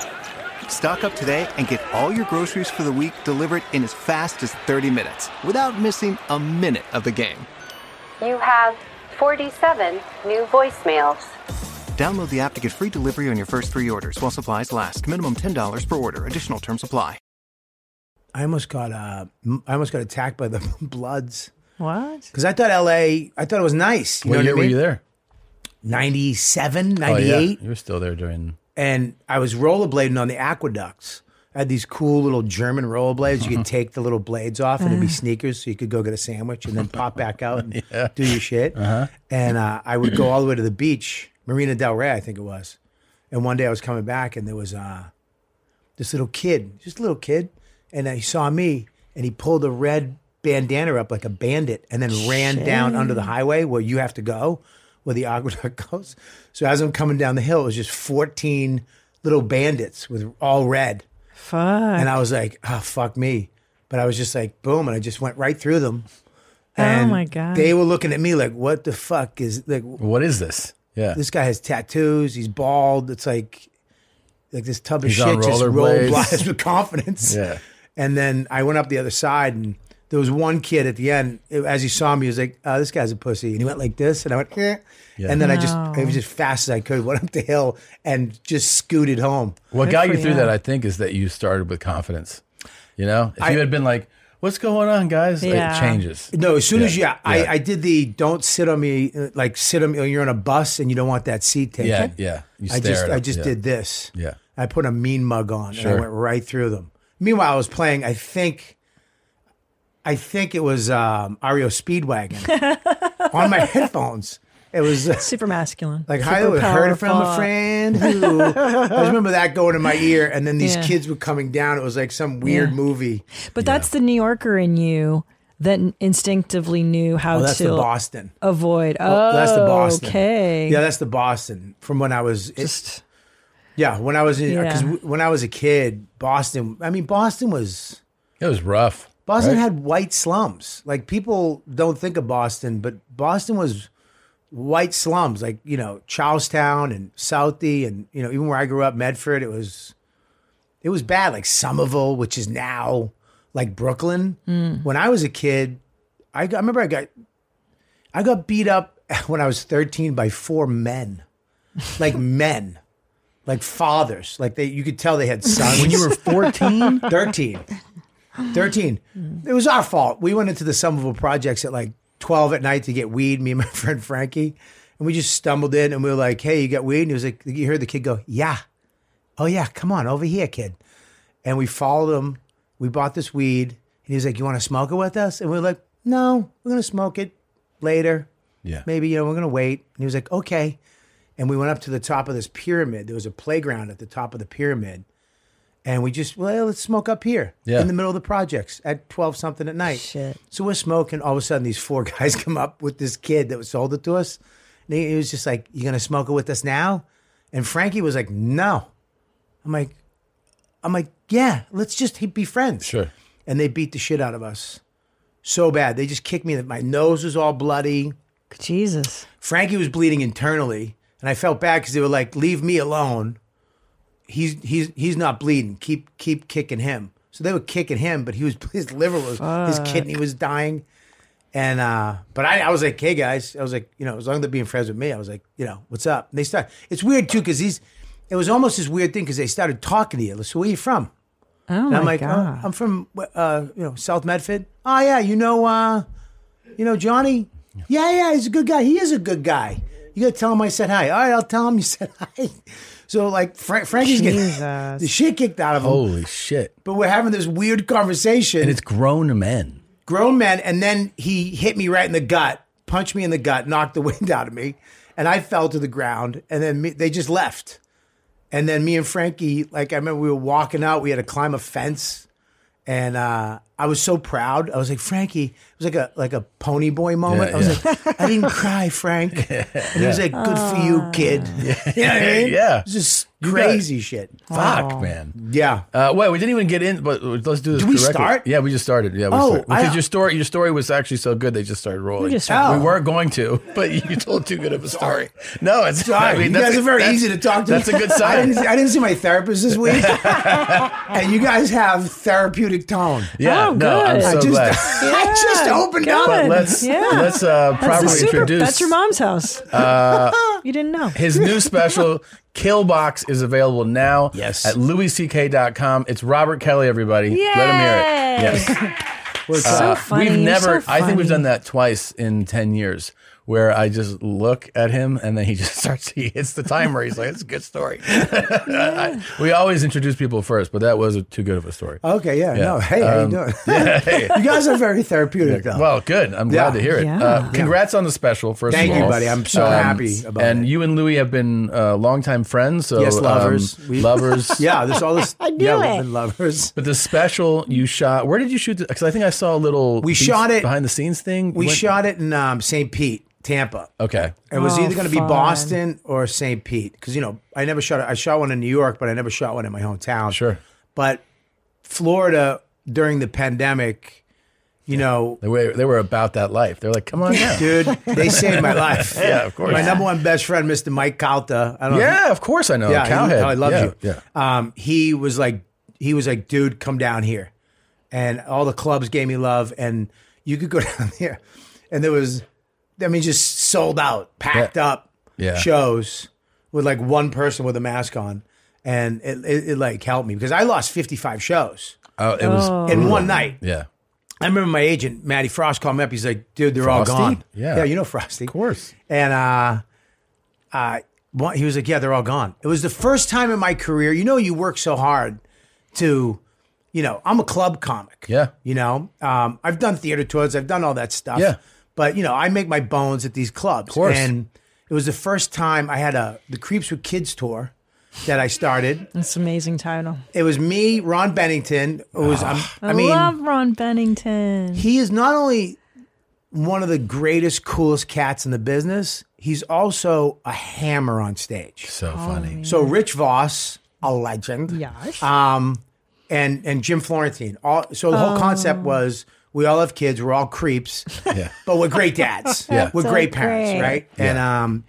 Stock up today and get all your groceries for the week delivered in as fast as thirty minutes without missing a minute of the game. You have forty-seven new voicemails. Download the app to get free delivery on your first three orders while supplies last. Minimum ten dollars per order. Additional terms apply. I almost got uh, I almost got attacked by the Bloods. What? Because I thought L A, I thought it was nice. You What know year what I mean? were you there? ninety-seven, Oh, yeah. ninety-eight. You were still there during. And I was rollerblading on the aqueducts. I had these cool little German rollerblades. You could take the little blades off and it'd be sneakers so you could go get a sandwich and then pop back out and Yeah. do your shit. Uh-huh. And uh, I would go all the way to the beach, Marina Del Rey, I think it was. And one day I was coming back and there was uh, this little kid, just a little kid. And he saw me and he pulled a red bandana up like a bandit and then ran down under the highway where you have to go, where the aqueduct goes. So as I'm coming down the hill, it was just fourteen little bandits with all red. Fuck. And I was like, oh, fuck me. But I was just like, boom. And I just went right through them. Oh, And my God. They were looking at me like, what the fuck is, like, What is this? Yeah. this guy has tattoos. He's bald. It's like, like this tub of He's on shit just rolled rollerblades. blast with confidence. Yeah. And then I went up the other side and there was one kid at the end, as he saw me, he was like, oh, this guy's a pussy. And he went like this. And I went, eh. Yeah. And then I just, No. it was just fast as I could, went up the hill and just scooted home. What Good got for you through you. that, I think, is that you started with confidence. You know, if I- you had been like, "What's going on, guys?" Yeah. It changes. No, as soon as you, Yeah. I, Yeah. I did the don't sit on me, uh, like sit on me, you're on a bus and you don't want that seat taken. Yeah, yeah. You I stare just, at I them. just Yeah. did this. Yeah. I put a mean mug on and Sure. I went right through them. Meanwhile, I was playing, I think, I think it was um, R E O Speedwagon on my headphones. It was uh, Super masculine. like, Super I heard from a powerful. friend who. I just remember that going in my ear, and then these Yeah. kids were coming down. It was like some weird Yeah. movie. But that's the New Yorker in you that instinctively knew how Oh, that's to the Boston. avoid. Oh, Oh, that's the Boston. Okay. Yeah, that's the Boston from when I was. it- Just yeah, when I was in, because Yeah. when I was a kid, Boston. I mean, Boston was. It was rough. Boston right? had white slums. Like people don't think of Boston, but Boston was white slums. Like you know Charlestown and Southie, and you know even where I grew up, Medford. It was, it was bad. Like Somerville, which is now like Brooklyn. When I was a kid, I, got, I remember I got, I got beat up when I was thirteen by four men, like men, like fathers. Like they, you could tell they had sons. When you were fourteen, thirteen. thirteen. It was our fault. We went into the Somerville projects at like twelve at night to get weed, me and my friend Frankie. And we just stumbled in and we were like, hey, you got weed? And he was like, you heard the kid go, yeah. Oh, yeah, come on, over here, kid. And we followed him. We bought this weed. And he was like, you want to smoke it with us? And we were like, no, we're going to smoke it later. Yeah. Maybe, you know, we're going to wait. And he was like, okay. And we went up to the top of this pyramid. There was a playground at the top of the pyramid. And we just, well, let's smoke up here Yeah. in the middle of the projects at twelve something at night. Shit. So we're smoking. All of a sudden, these four guys come up with this kid that sold it to us. And he, he was just like, you going to smoke it with us now? And Frankie was like, no. I'm like, I'm like, yeah, let's just be friends. Sure. And they beat the shit out of us so bad. They just kicked me. My nose was all bloody. Jesus. Frankie was bleeding internally. And I felt bad because they were like, leave me alone. He's he's he's not bleeding. Keep keep kicking him. So they were kicking him, but he was his liver was his Fuck. kidney was dying. And uh but I, I was like, hey guys, I was like, you know, as long as they're being friends with me, I was like, you know, what's up? And they start it's weird too, because these it was almost this weird thing because they started talking to you. So where are you from? Oh And my I'm like, God. oh, I'm from uh, you know, South Medford. Oh yeah, you know uh you know Johnny? Yeah, yeah, he's a good guy. He is a good guy. You gotta tell him I said hi. All right, I'll tell him you said hi. So like Fra- Frankie's getting Jesus. the shit kicked out of him. Holy shit. But we're having this weird conversation. And it's grown men. grown men, and then he hit me right in the gut, punched me in the gut, knocked the wind out of me, and I fell to the ground. And then me, they just left. And then me and Frankie, like I remember we were walking out, we had to climb a fence, And uh, I was so proud. I was like, Frankie, it was like a like a pony boy moment. Yeah, I was yeah. like, I didn't cry, Frank. And he was like, good for you, kid. Yeah. You know what I mean? Yeah. It was just You crazy got- shit. Fuck, Wow. man. Yeah. Uh, wait, we didn't even get in, but let's do this. Did we correctly. start? Yeah, we just started. Yeah, we Oh, started. Because I- your story, your story was actually so good, they just started rolling. We just started. We Oh. weren't going to, but you told too good of a story. No, it's Sorry. I mean, you that's guys a- are very that's- easy to talk to. That's a good I sign. didn't, I didn't see my therapist this week. And you guys have therapeutic tone. Yeah, Oh, no, I'm good. so I just, glad. I just opened good. up. But let's Yeah. let's uh, That's properly a super, introduce. That's your mom's house. Uh, You didn't know. his new special, Killbox, is available now Yes. at louis c k dot com. It's Robert Kelly, everybody. Let him hear it. Yes. So Uh, funny. We've You're never, so I think we've funny. done that twice in ten years where I just look at him and then he just starts, he hits the timer. He's like, it's a good story. I, we always introduce people first, but that was a, too good of a story. Okay, yeah, Yeah. no. Hey, how Um, you doing? yeah, hey. You guys are very therapeutic, though. Well, good. I'm glad Yeah. to hear it. Yeah. Uh, congrats on the special, first Thank of you, all. buddy. I'm so happy about And it. you and Louis have been uh, longtime friends. So, Yes, lovers. um, We- lovers. yeah, there's all this. I knew yeah, it. we've been lovers. But the special you shot, where did you shoot? Because I think I saw a little We piece shot it- behind the scenes thing. We You went- shot it in um, Saint Pete, Tampa. Okay. It was Oh, either going to be fun. Boston or Saint Pete because you know I never shot. I shot one in New York, but I never shot one in my hometown. Sure. But Florida during the pandemic, you know, They were, they were about that life. They're like, come on now. dude, they saved my life. Yeah, of course. My number one best friend, Mister Mike Calta. I don't know. if Yeah, of course I know. Yeah, he- Cowhead. I love yeah, you. Yeah. Um, he was like, he was like, dude, come down here, and all the clubs gave me love, and you could go down there, and there was, I mean, just sold out, packed Yeah. up Yeah. shows with like one person with a mask on, and it, it, it like helped me because I lost fifty-five shows Oh, it was Oh. in one night. Yeah. I remember my agent, Matty Frost, called me up. He's like, dude, they're Frosty? all gone. Yeah. Yeah, you know Frosty. Of course. And uh, uh, one- he was like, yeah, they're all gone. It was the first time in my career, you know, you work so hard to, you know, I'm a club comic. Yeah. You know, um, I've done theater tours, I've done all that stuff. Yeah. But, you know, I make my bones at these clubs. Of course. And it was the first time I had a the Creeps with Kids tour that I started. That's an amazing title. It was me, Ron Bennington. It was, um, I, I mean, love Ron Bennington. he is not only one of the greatest, coolest cats in the business, he's also a hammer on stage. So funny. So Rich Voss, a legend. Yes. Um, and and Jim Florentine. All so the whole concept was we all have kids, we're all creeps, Yeah. but we're great dads. Yeah. We're So great parents, great. right? And um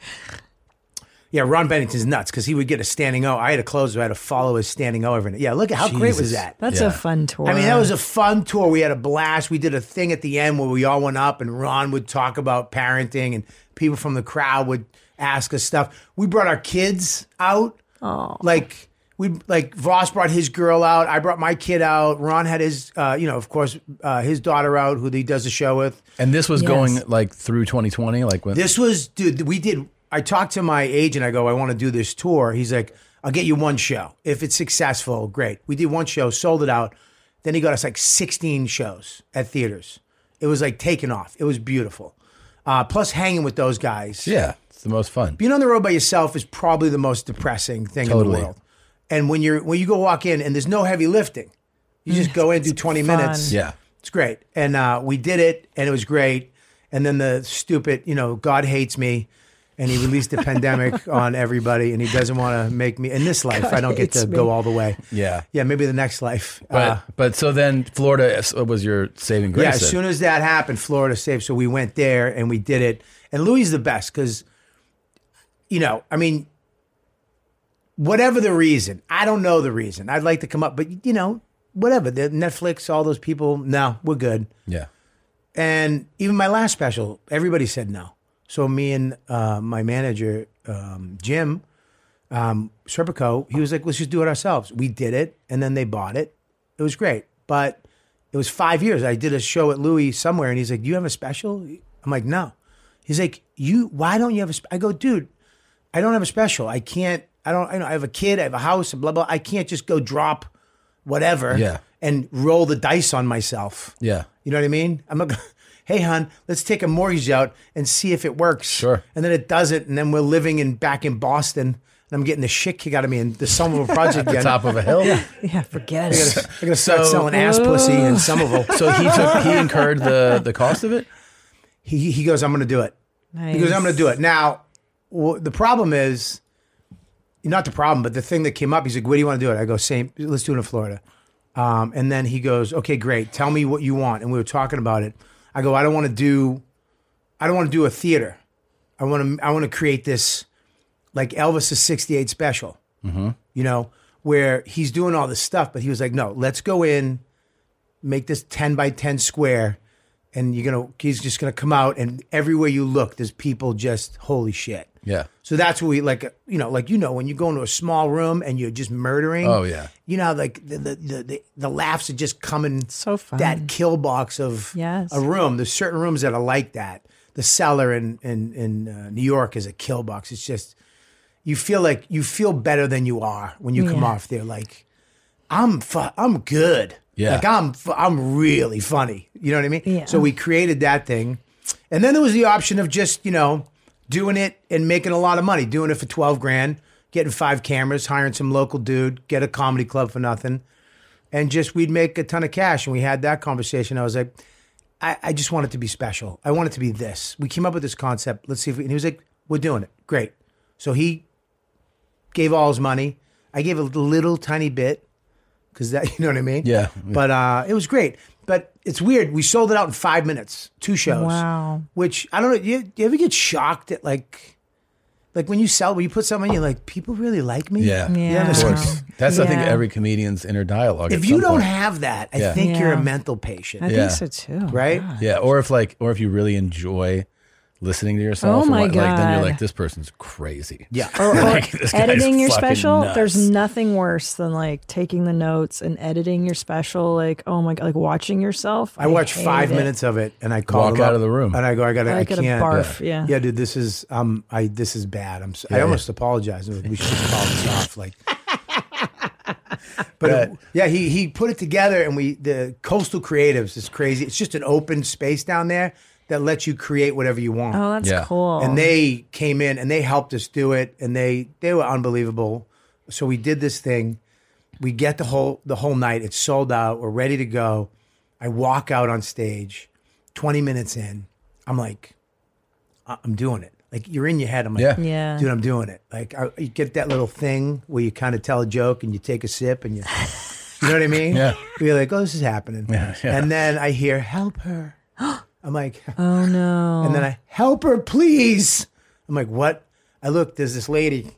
yeah, Ron Bennington's nuts because he would get a standing O. I had to close, so I had to follow his standing O every night. Yeah, look at how great was Jesus. that? That's Yeah. a fun tour. I mean, that was a fun tour. We had a blast. We did a thing at the end where we all went up and Ron would talk about parenting and people from the crowd would ask us stuff. We brought our kids out. Oh. Like we like Voss brought his girl out. I brought my kid out. Ron had his uh, you know, of course, uh, his daughter out who he does the show with. And this was Yes. going like through twenty twenty, like when This was dude, we did I talked to my agent. I go, I want to do this tour. He's like, I'll get you one show. If it's successful, great. We did one show, sold it out. Then he got us like sixteen shows at theaters. It was like taking off. It was beautiful. Uh, plus hanging with those guys. yeah, it's the most fun. Being on the road by yourself is probably the most depressing thing in Totally. the world. And when you're when you go walk in and there's no heavy lifting, you just go in, do twenty fun. minutes. Yeah. It's great. And uh, we did it and it was great. And then the stupid, you know, God hates me. And he released the pandemic on everybody, and he doesn't want to make me in this life. God I don't get hates to me. go all the way. Yeah. Yeah, maybe the next life. But Uh, but so then Florida was your saving grace. yeah, as then. soon as that happened, Florida saved. So we went there and we did it. And Louis is the best because, you know, I mean, whatever the reason, I don't know the reason. I'd like to come up, but you know, whatever. The Netflix, all those people, no, we're good. Yeah. And even my last special, everybody said no. So me and uh, my manager, um, Jim um, Serpico, he was like, let's just do it ourselves. We did it, and then they bought it. It was great. But it was five years. I did a show at Louis somewhere, and he's like, do you have a special? I'm like, no. He's like, you, why don't you have a sp-? I go, dude, I don't have a special. I can't, I don't, I, know, I have a kid, I have a house, and blah, blah. I can't just go drop whatever Yeah. and roll the dice on myself. Yeah. You know what I mean? I'm not gonna, hey, hon, let's take a mortgage out and see if it works. Sure. And then it doesn't, and then we're living in back in Boston. I'm getting the shit kicked out of me in the Somerville Project. At the top of a hill. Yeah, yeah forget I it. gotta, I gotta start selling ass pussy in Somerville. So he took he incurred the the cost of it. He he goes, I'm going to do it. Nice. He goes, I'm going to do it. Now, well, the problem is, not the problem, but the thing that came up. He's like, "Where do you want to do it?" I go, "Same. Let's do it in Florida." Um, and then he goes, "Okay, great. Tell me what you want." And we were talking about it. I go, "I don't want to do, I don't want to do a theater. I want to, I want to create this, like Elvis's sixty-eight special. Mm-hmm. You know, where he's doing all this stuff, but he was like, no, let's go in, make this ten by ten square, and you're gonna, he's just gonna come out, and everywhere you look, there's people just holy shit." Yeah. So that's what we like, you know, like, you know, when you go into a small room and you're just murdering. Oh, yeah. You know, like the the the, the, the laughs are just coming. So fun. That kill box of Yes. a room. There's certain rooms that are like that. The Cellar in in in uh, New York is a kill box. It's just, you feel like you feel better than you are when you come Yeah. off there. Like, I'm fu- I'm good. Yeah. Like I'm fu- I'm really funny. You know what I mean? Yeah. So we created that thing, and then there was the option of just, you know, doing it and making a lot of money, doing it for twelve grand, getting five cameras, hiring some local dude, get a comedy club for nothing, and just we'd make a ton of cash. And we had that conversation. I was like, I, I just want it to be special. I want it to be this. We came up with this concept. Let's see if we, and he was like, we're doing it. Great. So he gave all his money. I gave a little tiny bit because that, you know what I mean? Yeah. But uh, it was great. But it's weird. We sold it out in five minutes, two shows. Wow. Which, I don't know, you, you ever get shocked at like, like when you sell, when you put something, you're like, people really like me? Yeah. You Yeah. know, Of course. That's I think Yeah. every comedian's inner dialogue. if at you some don't point. have that, I Yeah. think you're Yeah. a mental patient. I Yeah. think so too. Right? God. Yeah, or if like, or if you really enjoy listening to yourself, Oh and my what, like then you're God. like, this person's crazy. Yeah. Or, or Like, this guy's editing your fucking special. nuts. There's nothing worse than like taking the notes and editing your special. Like, oh my god, like watching yourself. I watched hate five it. minutes of it, and I called Walk him out up, of the room. and I go, I gotta, I I, gotta can't. barf, yeah. yeah, dude, this is, um, I, this is bad. I'm, s I Yeah, almost apologized. We should just call this off, like. But Right. it- yeah, he he put it together, and we the Coastal Creatives is crazy. It's just an open space down there that lets you create whatever you want. Oh, that's Yeah. cool. And they came in and they helped us do it, and they they were unbelievable. So we did this thing. We get the whole the whole night. It's sold out. We're ready to go. I walk out on stage. Twenty minutes in, I'm like, I- I'm doing it. Like you're in your head. I'm like, Yeah. Yeah. dude, I'm doing it. Like I, you get that little thing where you kind of tell a joke and you take a sip and you, you know what I mean? Yeah. You're like, oh, this is happening. Yeah, yeah. And then I hear, help her. I'm like, oh no. and then I, help her, please. I'm like, what? I look, there's this lady.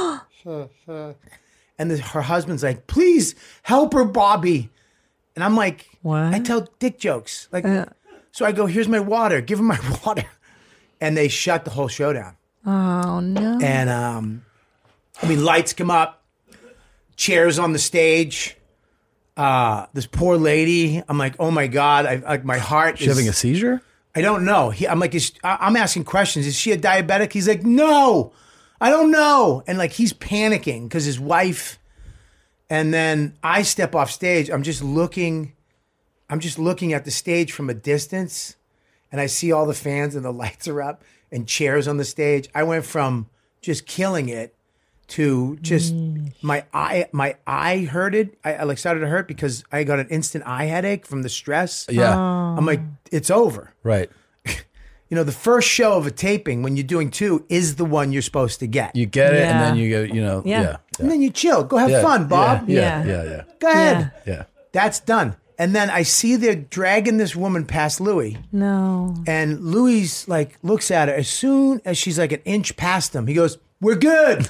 And the, her husband's like, please help her, Bobby. And I'm like, What? I tell dick jokes. Like, Uh. so I go, here's my water. Give him my water. And they shut the whole show down. Oh no. And, um, I mean, lights come up, chairs on the stage. Uh, this poor lady. I'm like, oh my God. I like my heart She is having a seizure? I don't know. He, I'm like, is, I- I'm asking questions. Is she a diabetic? He's like, no, I don't know. And like, he's panicking because his wife. And then I step off stage. I'm just looking. I'm just looking at the stage from a distance, and I see all the fans and the lights are up and chairs on the stage. I went from just killing it to just my eye. My eye hurted. I, I like started to hurt because I got an instant eye headache from the stress. Yeah. I'm like, it's over. Right. You know, the first show of a taping when you're doing two is the one you're supposed to get. You get it, and Yeah. then you go, you know, Yeah. yeah. And then you chill. Go have Yeah, fun, Bob. Yeah, Yeah. yeah, yeah, yeah. Go ahead. Yeah. That's done. And then I see they're dragging this woman past Louis. No. And Louis like looks at her. As soon as she's like an inch past him, he goes, we're good.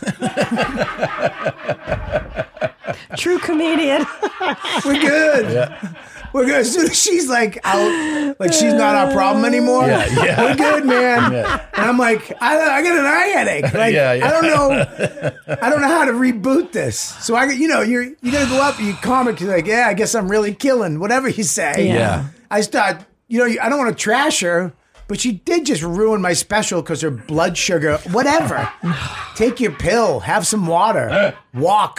True comedian. We're good. Yeah. We're good. As soon as she's like out, like she's not our problem anymore. Yeah, yeah. We're good, man. Yeah. And I'm like, I, I got an eye headache. Like, Yeah, yeah. I don't know. I don't know how to reboot this. So I, you know, you're you gotta go up. You comic. You're like, yeah, I guess I'm really killing whatever you say. Yeah. Yeah. I start. You know, I don't want to trash her, But she did just ruin my special because her blood sugar, whatever. Take your pill, have some water, walk.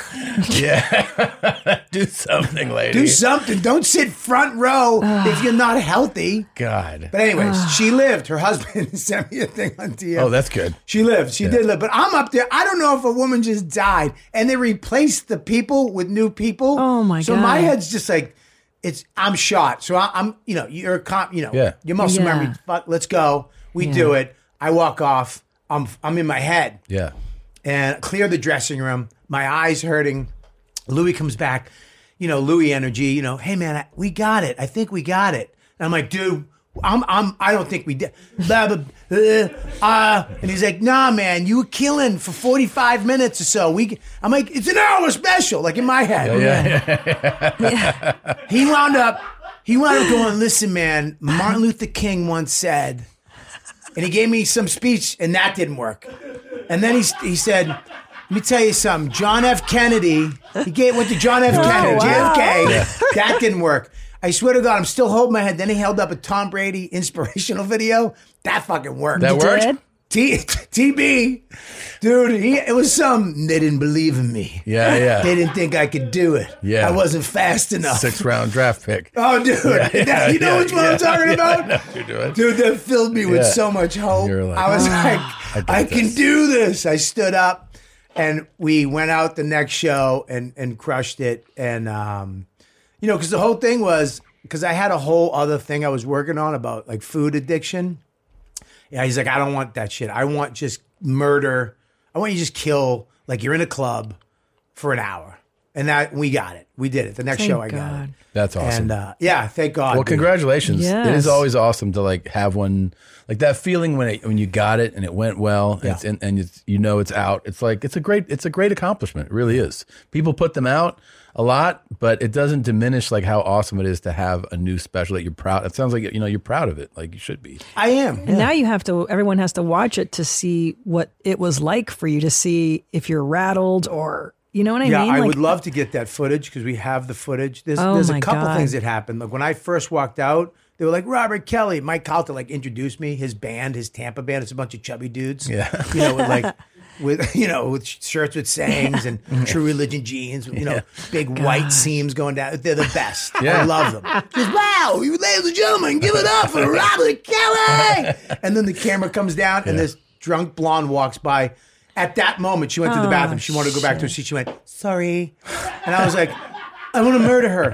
Yeah. Do something, lady. Do something. Don't sit front row if you're not healthy. God. But anyways, she lived. Her husband sent me a thing on T M. Oh, that's good. She lived. She Yeah. did live. But I'm up there. I don't know if a woman just died and they replaced the people with new people. Oh, my so God. my head's just like, it's. I'm shot. So I, I'm, you know, you're, comp, you know, Yeah. your muscle Yeah. memory. Fuck, let's go. We Yeah. do it. I walk off. I'm, I'm in my head Yeah. and clear the dressing room. My eyes hurting. Louis comes back. You know, Louis energy. You know, hey man, I, we got it. I think we got it. And I'm like, dude, I'm, I'm, I don't think we did. Blah, blah, blah, uh, and he's like, nah, man, you were killing for forty-five minutes or so. We, I'm like, it's an hour special, like in my head. Yeah, yeah. He wound up, he wound up going, listen, man, Martin Luther King once said, and he gave me some speech, and that didn't work. And then he he said, let me tell you something. John F. Kennedy, he gave went to John F. Kennedy, wow. J F K. That didn't work. I swear to God, I'm still holding my head. Then he held up a Tom Brady inspirational video. That fucking worked. That You worked? did? T- TB, dude, he, it was some, they didn't believe in me. Yeah, yeah. They didn't think I could do it. Yeah. I wasn't fast enough. Six round draft pick. Oh, dude. Yeah, yeah, That- you know yeah, which one yeah, I'm talking yeah, about? I know what you're doing. Dude, that filled me with Yeah. so much hope. You're like, I was "Ah, like, I I, did can this." do this. I stood up and we went out the next show and, and crushed it. And, um, you know, because the whole thing was, because I had a whole other thing I was working on about like food addiction. Yeah, he's like, I don't want that shit. I want just murder. I want you to just kill, like you're in a club for an hour. And that we got it. We did it. The next Thank show I got God. it. That's awesome. And uh, yeah, thank God. Well, dude. congratulations. It Yes. is always awesome to like have one, like that feeling when it, when you got it and it went well and, Yeah. it's, and, and it's, you know it's out. It's like it's a great it's a great accomplishment. It really is. People put them out a lot, but it doesn't diminish like how awesome it is to have a new special that you're proud. It sounds like you know you're proud of it, like you should be. I am. And now you have to, everyone has to watch it to see what it was like for you, to see if you're rattled or, you know what I yeah, mean? I Like, would love to get that footage because we have the footage. There's, Oh there's my a couple God. things that happened. Like when I first walked out, they were like, Robert Kelly. Mike Calta like introduced me, his band, his Tampa band. It's a bunch of chubby dudes. Yeah. You know, with like, with, you know, with shirts with sayings and True Religion jeans, with, you know, big white seams going down. They're the best. Yeah. I love them. Just, wow, you ladies and gentlemen, give it up for Robert Kelly. And then the camera comes down and Yeah. this drunk blonde walks by. At that moment, she went to the Oh, bathroom. She wanted to go back to her seat. She went, sorry. And I was like, I want to murder her.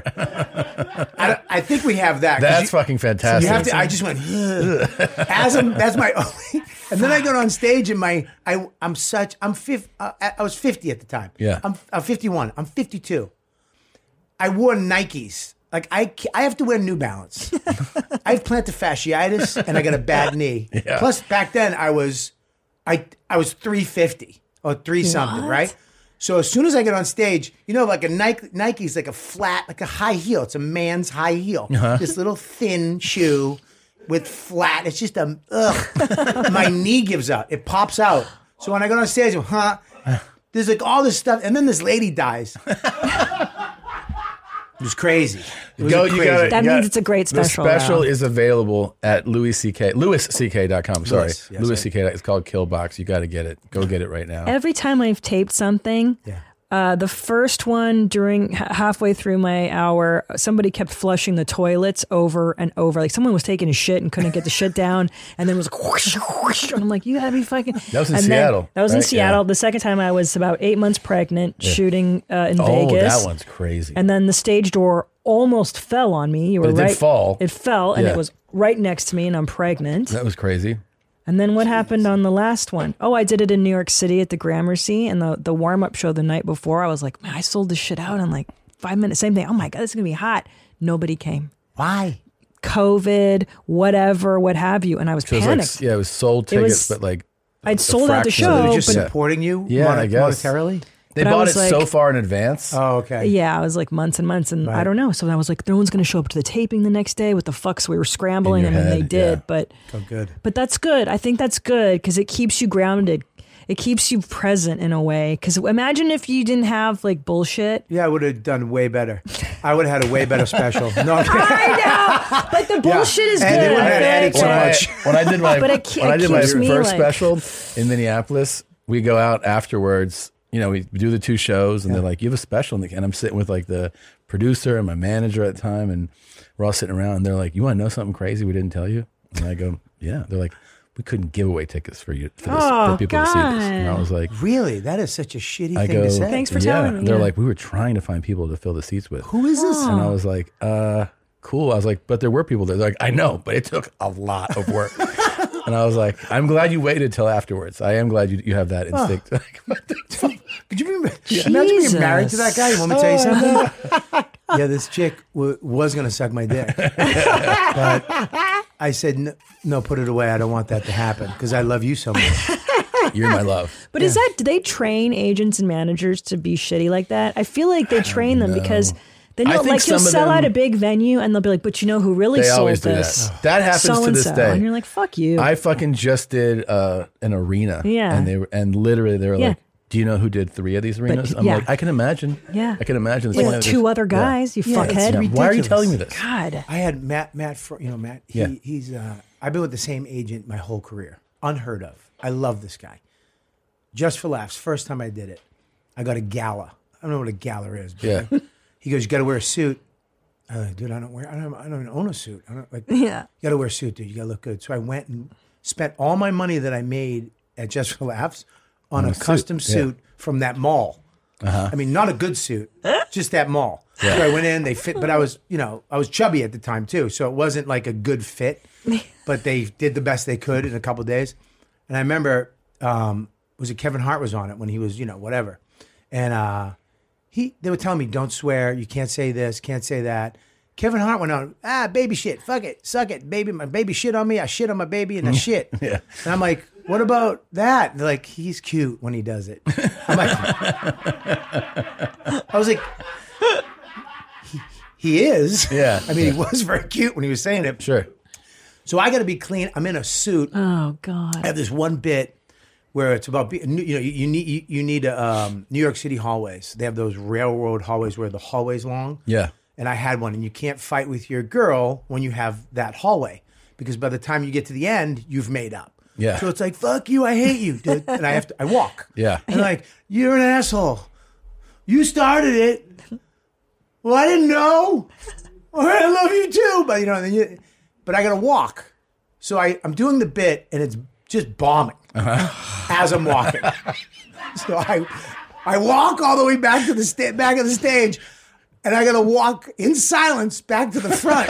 I, don't- I think we have that. 'cause That's you, fucking you fantastic. have to, I just went, "Ugh." as I'm, that's my only. And then I got on stage and my, I, I'm such, I'm fifty, uh, I was fifty at the time. Yeah. I'm, I'm fifty-one. I'm fifty-two. I wore Nikes. Like I, ca- I have to wear New Balance. I have plantar fasciitis and I got a bad knee. Yeah. Plus back then I was, I, I was three fifty or three something, What? right? So as soon as I get on stage, you know, like a Nike, Nike's like a flat, like a high heel. It's a man's high heel. Uh-huh. This little thin shoe with flat. It's just a, ugh. My knee gives out. It pops out. So when I go on stage, I'm, huh? There's like all this stuff. And then this lady dies. It was crazy. It was Go, crazy. you gotta, That you means gotta- it's a great special, The special though. is available at Louis C K, louis c k dot com. Sorry, Louis, yes, Louis I- C K. It's called Killbox. You got to get it. Go get it right now. every time I've taped something, Yeah. uh, the first one during h- halfway through my hour, somebody kept flushing the toilets over and over. Like someone was taking a shit and couldn't get the shit down, and then it was like, whoosh, whoosh, and I'm like, you gotta be fucking. That was in And then- Seattle, that was in right? Seattle. Yeah. The second time I was about eight months pregnant, shooting uh, in Oh, Vegas. that one's crazy. And then the stage door almost fell on me. You were But it did right. fall. It fell, and Yeah. it was right next to me, and I'm pregnant. That was crazy. And then what happened on the last one? Oh, I did it in New York City at the Gramercy, and the, the warm-up show the night before, I was like, man, I sold this shit out in like five minutes. Same thing. Oh my God, this is going to be hot. Nobody came. Why? COVID, whatever, what have you. And I was So it was panicked. like, yeah, it was sold It tickets, was- but like I'd a sold out the fraction of show, it. They're just but- supporting you Yeah, mon- I guess. monetarily? They But I bought was it so like- far in advance. Oh, okay. Yeah, I was like months and months, and I Right. don't know. So I was like, no one's going to show up to the taping the next day. What the fuck? So we were scrambling, In and your then they head, did. yeah. But Oh, good. but that's good. I think that's good because it keeps you grounded. it keeps you present in a way. Because imagine if you didn't have like bullshit. Yeah, I would have done way better. I would have had a way better special. No, I'm I know, but the bullshit is And good. they wouldn't have I edit think. so when, I, much. when I did my But it ke- when I it did my keeps me, first like- special in Minneapolis, we go out afterwards. You know, we do the two shows, and they're like, "You have a special," and I'm sitting with like the producer and my manager at the time, and we're all sitting around. And they're like, "You want to know something crazy we didn't tell you?" And I go, "Yeah." They're like, "We couldn't give away tickets for you for, this, Oh, for people to see this." And I God. was like, really? That is such a shitty I thing go, to say. Thanks for yeah. telling me, They're yeah. like, "We were trying to find people to fill the seats with." Who is this? And I was like, uh, cool. I was like, but there were people there. They're like, I know, but it took a lot of work. And I was like, I'm glad you waited till afterwards. I am glad you you have that instinct. Could you be, imagine being married to that guy? You want me to tell you Oh, something? Yeah, this chick w- was going to suck my dick. But I said, no, no, put it away. I don't want that to happen because I love you so much. You're my love. But is that, do they train agents and managers to be shitty like that? I feel like they train them because then I you'll, think like, you'll some of sell out them- a big venue and they'll be like, but you know who really They sold always do this? that. That happens to this So-and-so. day. And you're like, fuck you. I fucking just did uh, an arena. Yeah. And they were, and literally they were Yeah. like, do you know who did three of these arenas? I'm yeah. like, I can imagine. Yeah. I can imagine. It's With one of two those- other guys, you Yeah, it's fuckhead. Yeah. Why are you ridiculous. telling me this? God. I had Matt, Matt, Fro- you know, Matt, he, Yeah. he's, uh, I've been with the same agent my whole career. Unheard of. I love this guy. Just for laughs. First time I did it, I got a gala. I don't know what a gala is. But Yeah. He goes, you got to wear a suit. I'm like, dude, I don't wear, I don't, I don't even own a suit. I don't like, Yeah. you got to wear a suit, dude. You got to look good. So I went and spent all my money that I made at Just for Laughs on On a a suit, custom yeah. suit from that mall. Uh-huh. I mean, not a good suit, just that mall. Yeah. So I went in, they fit, but I was, you know, I was chubby at the time too. So it wasn't like a good fit, but they did the best they could in a couple of days. And I remember, um, was it Kevin Hart was on it when he was, you know, whatever. And uh, he, they were telling me, don't swear, you can't say this, can't say that. Kevin Hart went on, ah, baby shit, fuck it, suck it, baby, my baby shit on me, I shit on my baby, and I shit. Yeah. And I'm like, what about that? And they're like, he's cute when he does it. I'm like, I was like, he, he is. Yeah. I mean, Yeah. he was very cute when he was saying it. Sure. So I got to be clean. I'm in a suit. Oh, God. I have this one bit where it's about, be- you know, you, you need you, you need a, um, New York City hallways. They have those railroad hallways where the hallway's long. Yeah. And I had one, and you can't fight with your girl when you have that hallway because by the time you get to the end, you've made up. Yeah. So it's like, fuck you, I hate you, dude. And I have to, I walk. Yeah. And like, you're an asshole. You started it. Well, I didn't know. All right, I love you too. But you know, then you, but I gotta walk. So I, I'm doing the bit, and it's just bombing as I'm walking. So I, I walk all the way back to the sta- back of the stage, and I gotta walk in silence back to the front.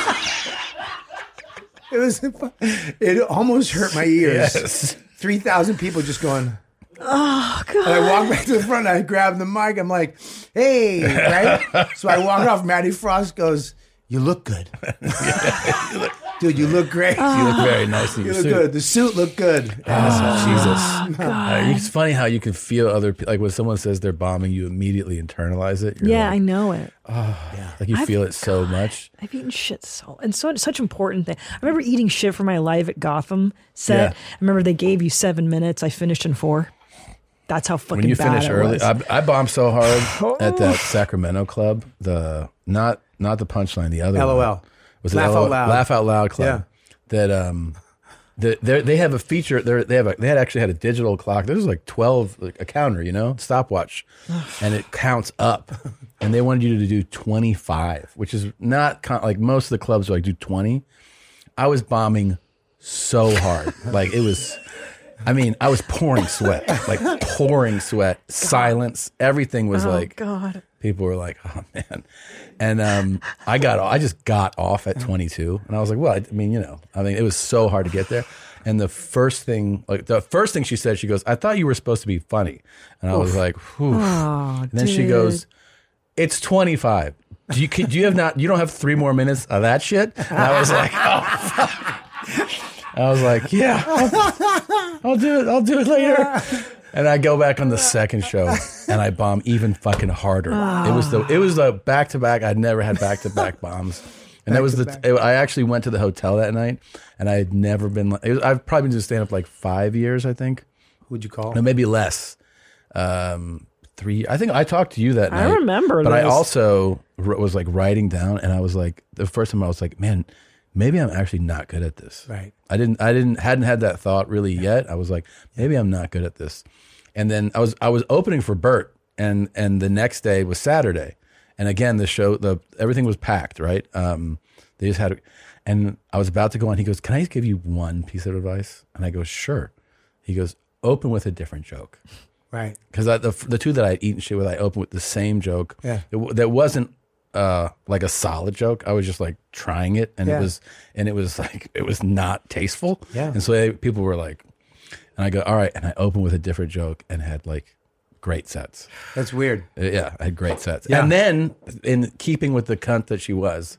It was, it almost hurt my ears. Yes. Three thousand people just going. Oh, God. And I walk back to the front, and I grab the mic. I'm like, hey, right? So I walk off. Matty Frost goes, you look good. Dude, you look great. You look very nice in You your look suit. good. The suit looked good. Oh, Jesus. God. Uh, it's funny how you can feel other people. Like when someone says they're bombing, you immediately internalize it. You're Yeah, like, I know it. like you I've- feel it so much. I've eaten shit so and so such important thing. I remember eating shit for my Live at Gotham set. Yeah. I remember they gave you seven minutes. I finished in four. That's how fucking When you bad finish it early, was. I, I bombed so hard at that Sacramento club. The not not the Punchline, the other L O one. L. Was it Laugh L O L? Out Loud. Laugh Out Loud club. Yeah. That um, the, they have a feature. They they have a, they had actually had a digital clock. This was like twelve, like a counter, you know, stopwatch, and it counts up. And they wanted you to do twenty-five, which is not con- like most of the clubs are like do twenty. I was bombing so hard, like it was. I mean, I was pouring sweat, like pouring sweat, silence. Everything was oh, like, God. people were like, oh man. And um, I got, I just got off at twenty-two, and I was like, well, I mean, you know, I mean, it was so hard to get there. And the first thing, like the first thing she said, she goes, I thought you were supposed to be funny. And I was Oof. like, whew. Oh, And then she dude. goes, it's twenty-five. Do you, do you have not, you don't have three more minutes of that shit? And I was like, oh, fuck. I was like, yeah, I'll, I'll do it. I'll do it later. And I go back on the second show, and I bomb even fucking harder. It was the it was the back to back. I'd never had back to back bombs, and that was the. It, I actually went to the hotel that night, and I had never been. Like, it was, I've probably been doing stand up like five years, I think. Who'd you call? No, maybe less. Um, three. I think I talked to you that I night. remember but I this. also r- was like writing down, and I was like, the first time I was like, man, maybe I'm actually not good at this. Right. I didn't. I didn't. Hadn't had that thought really yet. I was like, maybe I'm not good at this. And then I was I was opening for Bert, and and the next day was Saturday, and again the show the everything was packed. Right. Um, they just had, and I was about to go on. He goes, "Can I just give you one piece of advice?" And I go, "Sure." He goes, "Open with a different joke." Right. Because the the two that I'd eaten shit with, I opened with the same joke. Yeah. It, that wasn't uh, like a solid joke. I was just like trying it, and Yeah. it was and it was like it was not tasteful. Yeah. And so they, people were like, and I go, all right, and I opened with a different joke and had like great sets. That's weird. Uh, Yeah, I had great sets. Yeah. And then, in keeping with the cunt that she was,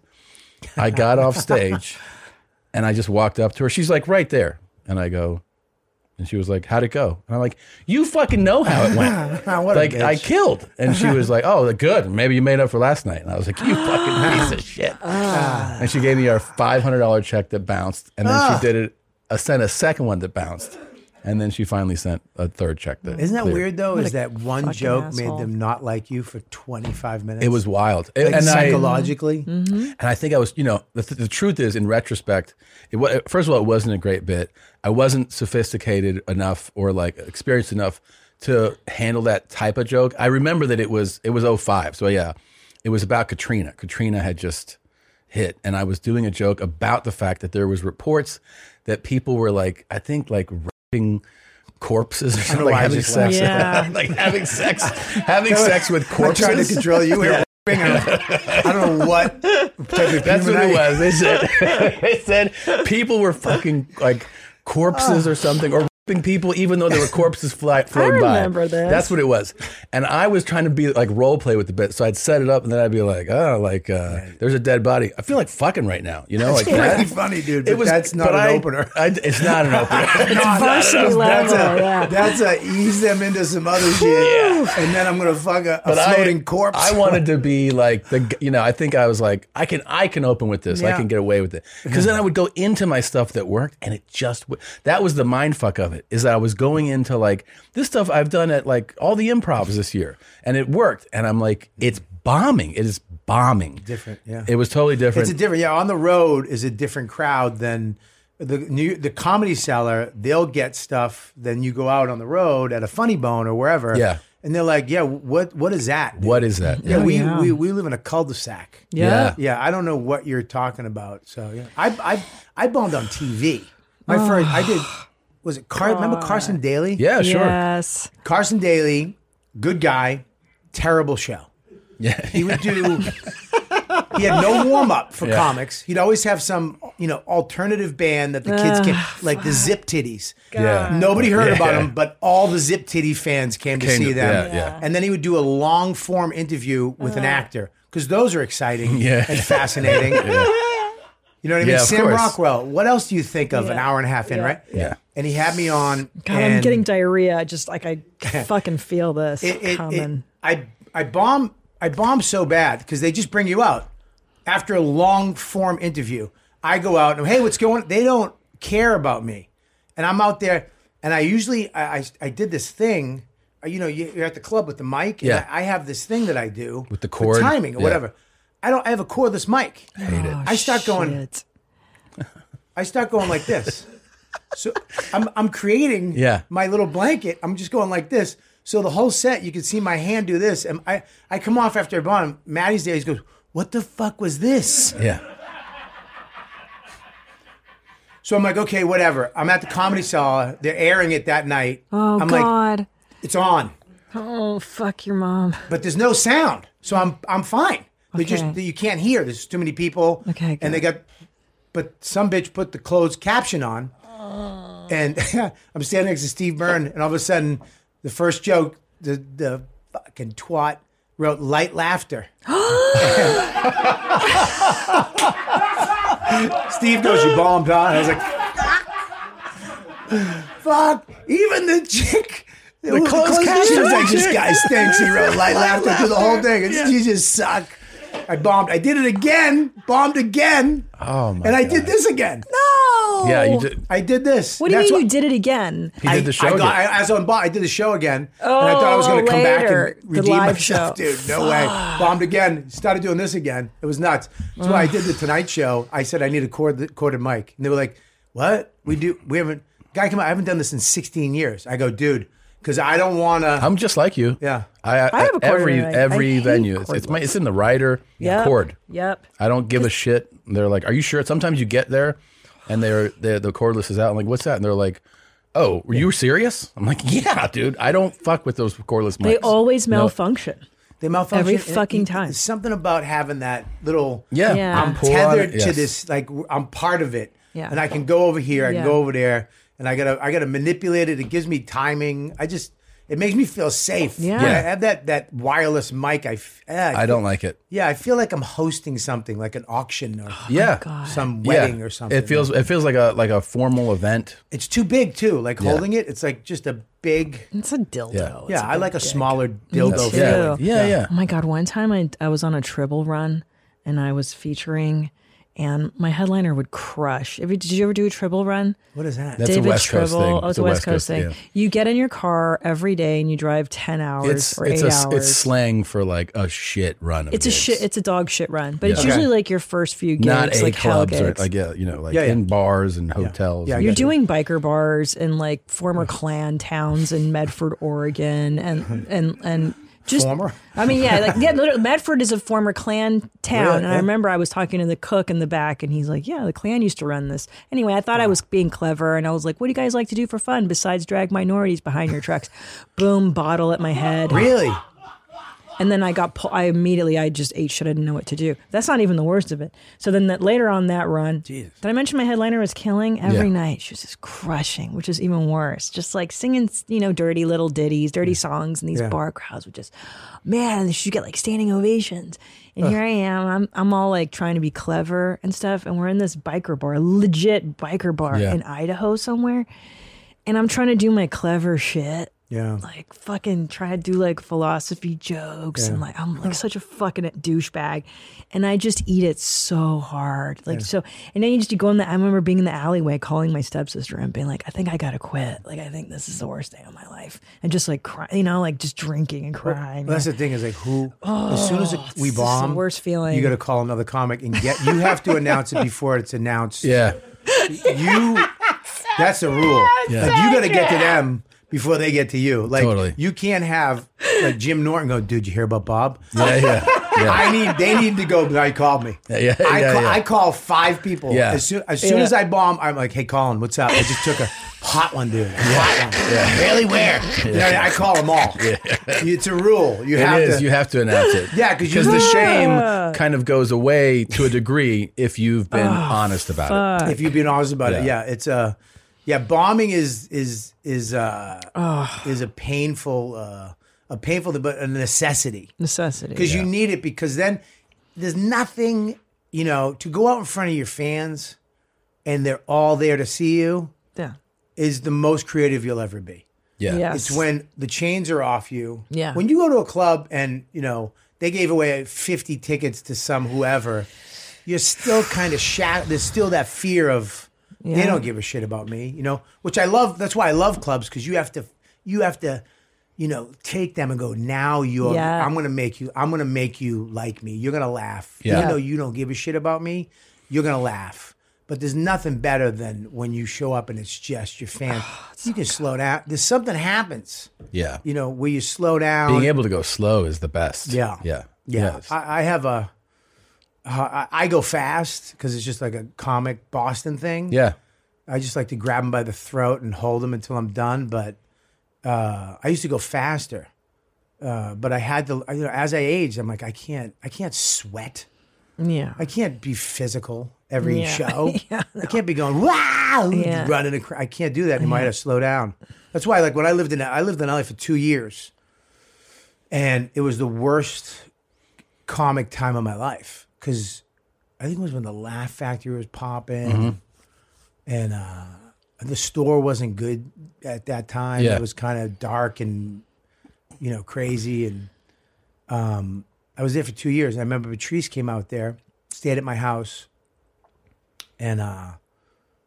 I got off stage, and I just walked up to her. She's like right there, and I go. And she was like, how'd it go? And I'm like, you fucking know how it went. What a like, I bitch. killed. And she was like, oh, good. Maybe you made up for last night. And I was like, you fucking piece of shit. And she gave me our five hundred dollars check that bounced. And then Ah. she did it, uh, sent a second one that bounced. And then she finally sent a third check that Isn't that cleared. weird though? What Is a that one fucking joke asshole. made them not like you for twenty-five minutes? It was wild. like and I, psychologically. And I think I was, you know, the, the truth is, in retrospect, it was, first of all, it wasn't a great bit. I wasn't sophisticated enough or like experienced enough to handle that type of joke. I remember that it was it was oh five. So yeah, it was about Katrina. Katrina had just hit, and I was doing a joke about the fact that there was reports that people were like, I think like raping corpses or know something, like why I having just sex, laughed. Yeah. like having sex, having sex with I'm corpses. trying to control you. We're rapping. I don't know what type of That's what human it I- was. They said they said people were fucking like corpses or something, or raping people even though there were corpses fly, floating by. remember this. That's what it was. And I was trying to be like role play with the bit, so I'd set it up, and then I'd be like, oh, like uh, there's a dead body. I feel like fucking right now, you know, like It's that. pretty funny, dude. But that's not but an I- opener. I, it's not an opener. It's not varsity an opener. level. That's a, yeah. that's a ease them into some other shit, and then I'm gonna fuck a, a But floating I, corpse. I wanted to be like the, you know, I think I was like, I can, I can open with this. I Yeah. can get away with it. Because then I would go into my stuff that worked, and it just, w- that was the mind fuck of it. Is that I was going into like this stuff I've done at like all the improvs this year, and it worked. And I'm like, it's bombing. It is bombing. different. Yeah, It was totally different. It's a different. Yeah, on the road is a different crowd than the new the Comedy Cellar. They'll get stuff. Then you go out on the road at a Funny Bone or wherever. Yeah. and they're like, yeah, what what is that? What is that? Yeah, Oh, we, yeah. we we live in a cul-de-sac. Yeah. Yeah, I don't know what you're talking about. So yeah, I I I bombed on T V. My first, I did. Was it Car- remember Carson Daly? Yeah, sure. Yes. Carson Daly, good guy, terrible show. Yeah. He would do. He had no warm up for Yeah. comics. He'd always have some, you know, alternative band that the kids Ugh, came, like the Zip Titties. Yeah. Nobody heard Yeah. about them, but all the Zip Titty fans came to Came see to- them. yeah, yeah. And then he would do a long form interview with an actor because those are exciting Yeah. and fascinating. You know what I mean? Yeah, of Sam course. Rockwell. What else do you think of an Yeah. hour and a half in, Yeah. right? Yeah. And he had me on. God, I'm and getting diarrhea. I Just like I fucking feel this it, it, coming. it, I I bomb I bomb so bad because they just bring you out after a long form interview. I go out and hey, what's going? They don't care about me, and I'm out there. And I usually I I, I did this thing. uh, You know, you- you're at the club with the mic. And Yeah. I, I have this thing that I do With the for cord? timing or Yeah. whatever. I don't. I have a cordless mic. Hate it. I start going. Shit. I start going like this. So I'm I'm creating Yeah. my little blanket. I'm just going like this. So the whole set, you can see my hand do this. And I, I come off after I bought him. Maddie's there. He goes, what the fuck was this? Yeah. So I'm like, okay, whatever. I'm at the Comedy Cellar. They're airing it that night. Oh I'm like, God. it's on. Oh fuck your mom. But there's no sound. So I'm I'm fine. They just Okay. you can't hear. There's too many people. Okay, And they got but some bitch put the closed caption on. And I'm standing next to Steve Byrne, and all of a sudden, the first joke, the the fucking twat wrote light laughter. Steve goes, you bombed, huh? And I was like, fuck, even the chick. The closed She caption was like, this chick. guy stinks. He wrote light laughter through the whole thing. And Yeah. you just suck. I bombed. I did it again, bombed again. Oh my And I God. did this again. No. No. Yeah, you did. I did this. What do you That's mean what- you did it again? He did I, the show I got, again. I, as on, I did the show again, Oh, and I thought I was going to come later. back and The redeem live myself, show. dude. No way. Bombed again. Started doing this again. It was nuts. That's why I did the Tonight Show. I said I need a cord, corded mic, and they were like, "What? We do? We haven't." Guy, come on! I haven't done this in sixteen years. I go, dude, because I don't want to. I'm just like you. Yeah. I, I, I have a cord every mic. I every hate venue. It's, it's my it's in the rider Yep. cord. Yep. I don't give a shit. They're like, "Are you sure?" Sometimes you get there, and they're, they're the cordless is out. I'm like, "What's that?" And they're like, "Oh, were you serious?" I'm like, "Yeah, dude. I don't fuck with those cordless mics." They always No. malfunction. They malfunction Every and- fucking and time. There's something about having that little. Yeah. Yeah. I'm Pull on tethered it, to yes. this. Like I'm part of it. Yeah. And I can go over here. I Yeah. can go over there, and I gotta. I gotta manipulate it. It gives me timing. I just. It makes me feel safe. Yeah. When I have that that wireless mic. I. f- eh, I don't like it. Yeah, I feel like I'm hosting something like an auction or Yeah. some wedding Yeah. or something. It feels it feels like a like a formal event. It's too big too. Like Yeah. holding it, it's like just a big. It's a dildo. Yeah. It's Yeah, I big like a dick. smaller Me dildo. too. feeling. Yeah, yeah. Oh my God. One time I, I was on a Tribble run and I was featuring, and my headliner would crush. If you, did you ever do a Tribble run? What is that? That's a David West Coast Tribble. thing. Oh, it's It's a a West West Coast Coast, thing. yeah. You get in your car every day and you drive ten hours It's or it's eight a hours. it's slang for like a shit run. Of It's a gigs. shit. It's a dog shit run, but it's Yeah. usually Okay. like your first few gigs, Not a like hell clubs or gigs. like yeah, you know, like Yeah, yeah. in bars and hotels. Yeah, I and You're got you. doing biker bars in like former Klan towns in Medford, Oregon, and and and just. Former? I mean, yeah, like yeah, literally, Medford is a former Klan town, Really? and I Yeah. remember I was talking to the cook in the back, and he's like, "Yeah, the Klan used to run this." Anyway, I thought I was being clever, and I was like, "What do you guys like to do for fun besides drag minorities behind your trucks?" Boom, bottle at my head. Really? And then I got, pu- I immediately, I just ate shit. I didn't know what to do. That's not even the worst of it. So then that later on that run, Jesus. did I mention my headliner was killing every Yeah. night? She was just crushing, which is even worse. Just like singing, you know, dirty little ditties, dirty songs, and these Yeah. bar crowds would just, man, she get like standing ovations. And here I am, I'm, I'm all like trying to be clever and stuff. And we're in this biker bar, legit biker bar Yeah. in Idaho somewhere. And I'm trying to do my clever shit. Yeah. Like fucking try to do like philosophy jokes and Yeah. like I'm like such a fucking douchebag, and I just eat it so hard, like so. And then you just go in the. I remember being in the alleyway calling my stepsister and being like, I think I gotta quit. Like I think this is the worst day of my life, and just like cry, you know, like just drinking and crying. Well, that's the thing is like who as soon as it, we it's just bomb, the worst feeling. You got to call another comic and get. You have to announce it before it's announced. Yeah. You. That's the rule. Yeah. Like you got to get to them before they get to you. Like Totally. you can't have like Jim Norton go, dude, you hear about Bob? Yeah, yeah. Yeah. I need. They need to go. I called me. Yeah, yeah, I, yeah, call, yeah. I call five people. Yeah. As soon as, soon Yeah. as I bomb, I'm like, hey, Colin, what's up? I just took a hot one, dude. A hot one. Yeah. Really? Where? You know, I call them all. It's a rule. You It have is. to. You have to announce it. Yeah, 'cause you- the Yeah. shame kind of goes away to a degree if you've been honest about it. If you've been honest about it, Yeah. yeah, it's a yeah. Bombing is is is uh is a painful uh a painful but a necessity necessity because you need it because then there's nothing you know to go out in front of your fans and they're all there to see you. Yeah. Is the most creative you'll ever be. Yeah. Yes. It's when the chains are off you. Yeah. When you go to a club and, you know, they gave away fifty tickets to some whoever, you're still kind of shat. There's still that fear of they Yeah. don't give a shit about me, you know, which I love. That's why I love clubs because you have to, you have to, you know, take them and go, now you're, Yeah. I'm going to make you, I'm going to make you like me. You're going to laugh. Yeah. Even though you don't give a shit about me, you're going to laugh. But there's nothing better than when you show up and it's just your fan. You can slow down. There's something happens, Yeah. you know, where you slow down. Being able to go slow is the best. Yeah. Yeah. Yeah, Yes. I, I have a. Uh, I I go fast because it's just like a comic Boston thing. Yeah. I just like to grab them by the throat and hold them until I'm done. But uh, I used to go faster. Uh, but I had to, you know, as I aged, I'm like, I can't, I can't sweat. Yeah. I can't be physical every Yeah. show. Yeah, I can't be going wow, Yeah. running. Across. I can't do that anymore. I had to slow down. That's why, like when I lived in, I lived in L A for two years, and it was the worst comic time of my life because I think it was when the Laugh Factory was popping, Mhm. and uh, the store wasn't good at that time. Yeah. It was kind of dark and you know crazy, and um, I was there for two years. And I remember Patrice came out there, stayed at my house, and uh,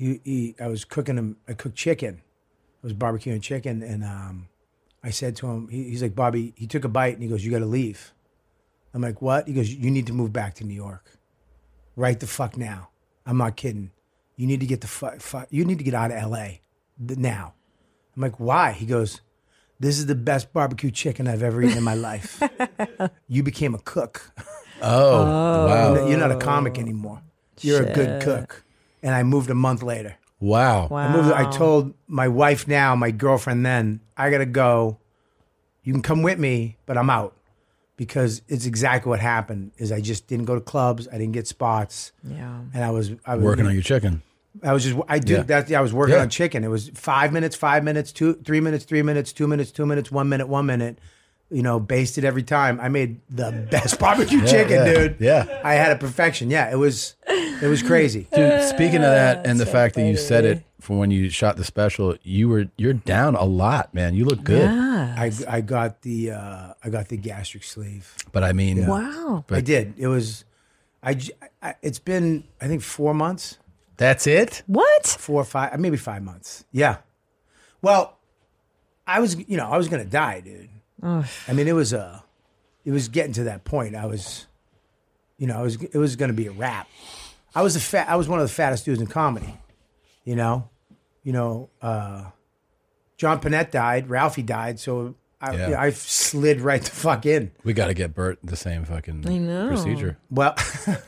he, he I was cooking him. I cooked chicken. I was barbecuing chicken, and um, I said to him, he, he's like, Bobby. He took a bite, and he goes, "You got to leave." I'm like, "What?" He goes, "You need to move back to New York, right the fuck now." I'm not kidding. You need to get the fuck. Fu- you need to get out of L A now. I'm like, "Why?" He goes, "This is the best barbecue chicken I've ever eaten in my life. You became a cook. Oh, oh. wow. You're not a comic anymore. You're Shit. a good cook." And I moved a month later. Wow. Wow. I moved. I told my wife now, my girlfriend then, I gotta go. You can come with me, but I'm out. Because it's exactly what happened. Is I just didn't go to clubs. I didn't get spots. Yeah. And I was I was Working on your chicken. I was just I did Yeah. that. I was working Yeah. on chicken. It was five minutes, five minutes, two, three minutes, three minutes, two minutes, two minutes, one minute, one minute. You know, basted every time. I made the best barbecue Yeah, chicken, yeah, dude. yeah. I had it perfection. Yeah, it was it was crazy. Dude, speaking of that and the so fact that you funny. said it from when you shot the special, you were you're down a lot, man. You look good. Yeah. I I got the uh, I got the gastric sleeve. But I mean, Wow. But I did. It was I, j- I- it's been I think four months. that's it? What? Four or five, maybe five months. Yeah. Well, I was, you know, I was gonna die, dude. Ugh. I mean, it was uh it was getting to that point. I was, you know, I was, it was gonna be a wrap. I was a fat, I was one of the fattest dudes in comedy. You know, you know, uh, John Panette died, Ralphie died, so I, Yeah. you know, I slid right the fuck in. We got to get Bert the same fucking I know. procedure. Well,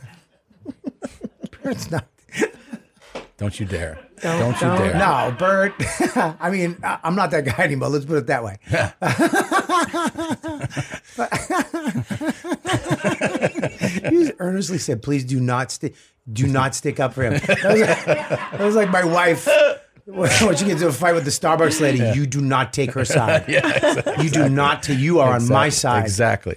Bert's not. Don't you dare. Don't- Don't, you don't. dare. No, Bert. I mean, I- I'm not that guy anymore. Let's put it that way. You earnestly said, "Please do not stick, do not stick up for him." That was like, that was like my wife. When she gets into a fight with the Starbucks lady, you do not take her side. Yeah, exactly. You do not. Take, you are on my Exactly. side. Exactly.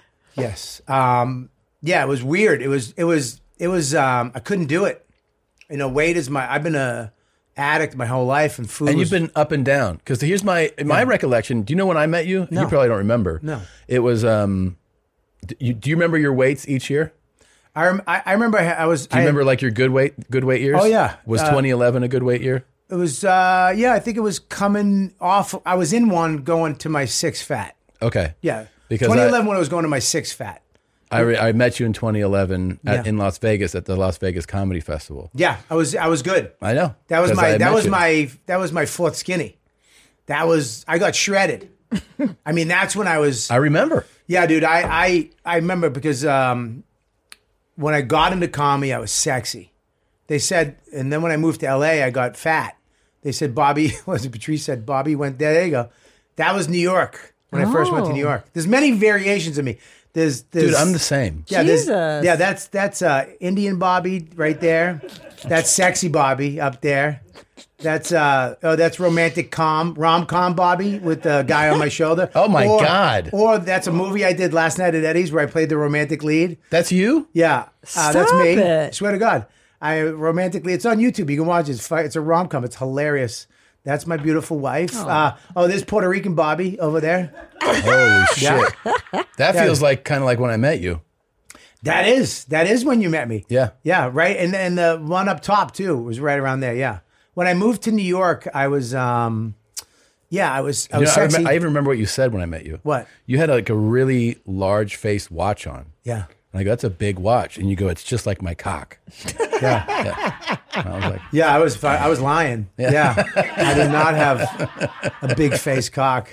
Yes. Um, yeah, it was weird. It was. It was. It was. Um, I couldn't do it. You know, weight is my. I've been a addict my whole life, and food. And was- you've been up and down. Because here's my my recollection. Do you know when I met you? No. You probably don't remember. No. It was. um. Do you, do you remember your weights each year? I, rem- I I remember. I, I was. Do you I, remember like your good weight good weight years? Oh, yeah. Was Uh, twenty eleven a good weight year? It was. Uh, yeah, I think it was coming off. I was in one going to my six fat. Okay. Yeah. Because twenty eleven I- when I was going to my six fat. I, re- I met you in twenty eleven at, Yeah. in Las Vegas at the Las Vegas Comedy Festival. Yeah, I was. I was good. I know. That was 'Cause my. I That met was you. my. That was my fourth skinny. That was. I got shredded. I mean, that's when I was. I remember. Yeah, dude. I I I remember because um, when I got into comedy, I was sexy. They said, and then when I moved to L A, I got fat. They said, Bobby, was it Patrice said, Bobby went there. There you go. That was New York when I first went to New Oh. York. There's many variations of me. There's, there's Dude, I'm the same. Yeah, there's- Jesus. yeah. That's that's uh, Indian Bobby right there. That's sexy Bobby up there. That's uh oh that's romantic com rom com Bobby with the guy on my shoulder. Oh, my Or- God. Or that's a movie I did last night at Eddie's where I played the romantic lead. That's you? Yeah, uh, that's Stop me. it. Swear to God, I romantically. It's on YouTube. You can watch it. It's, fi- it's a rom com. It's hilarious. That's my beautiful wife. Oh, uh, oh there's Puerto Rican Bobby over there. Holy shit. That Yeah. feels like kind of like when I met you. That is that is when you met me. Yeah. Yeah, right. And and the one up top too was right around there. Yeah. When I moved to New York, I was um yeah, I was I You was know, I, sexy. remem- I even remember what you said when I met you. What? You had like a really large face watch on. Yeah. And I go, that's a big watch. And you go, it's just like my cock. Yeah. Yeah. And I was like, Yeah, I was fi- I was lying. Yeah. Yeah. I did not have a big face cock.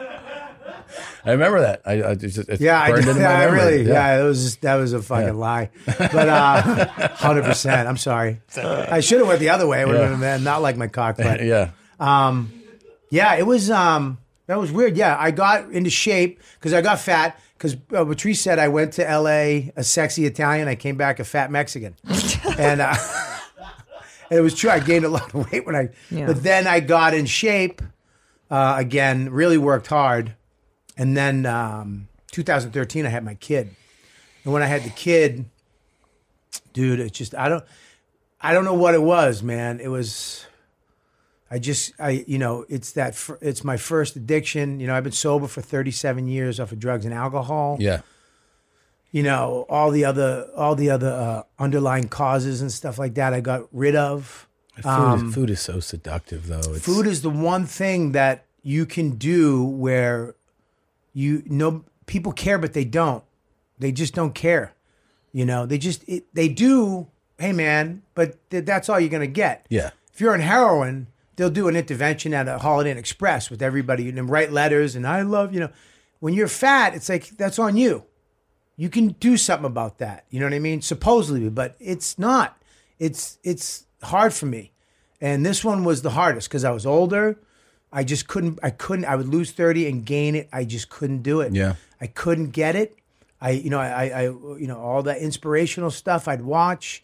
I remember that. I, I just, it's Yeah, I, burned did, into my I memory. really yeah, that was that was a fucking Yeah. lie. But uh one hundred percent. I'm sorry. I should have went the other way. It would have Yeah. been not like my cock, but yeah. Um, yeah, it was, um, that was weird. Yeah, I got into shape because I got fat because uh, Patrice said I went to L A a sexy Italian. I came back a fat Mexican. and uh, it was true. I gained a lot of weight when I, Yeah. but then I got in shape uh, again, really worked hard. And then um, two thousand thirteen, I had my kid. And when I had the kid, dude, it just, I don't, I don't know what it was, man. It was... I just, I, you know, it's that, fir- it's my first addiction. You know, I've been sober for thirty-seven years off of drugs and alcohol. Yeah. You know, all the other, all the other uh, underlying causes and stuff like that I got rid of. Food, Um, is, food is so seductive, though. It's, Food is the one thing that you can do where you know people care, but they don't. They just don't care. You know, they just it, they do. Hey, man, but th- that's all you're gonna get. Yeah. If you're on heroin, they'll do an intervention at a Holiday Inn Express with everybody and write letters and I love you know. When you're fat, it's like that's on you. You can do something about that. You know what I mean? Supposedly, but it's not. It's it's hard for me. And this one was the hardest because I was older. I just couldn't, I couldn't, I would lose thirty and gain it. I just couldn't do it. Yeah. I couldn't get it. I, you know, I, I, you know, all that inspirational stuff I'd watch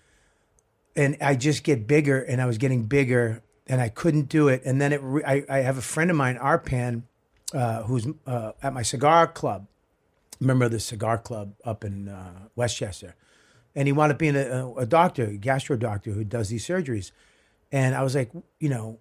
and I just get bigger and I was getting bigger and I couldn't do it. And then it, re- I, I have a friend of mine, Arpan, uh, who's uh, at my cigar club. Remember the cigar club up in uh, Westchester. And he wound up being a, a doctor, a gastro doctor who does these surgeries. And I was like, you know,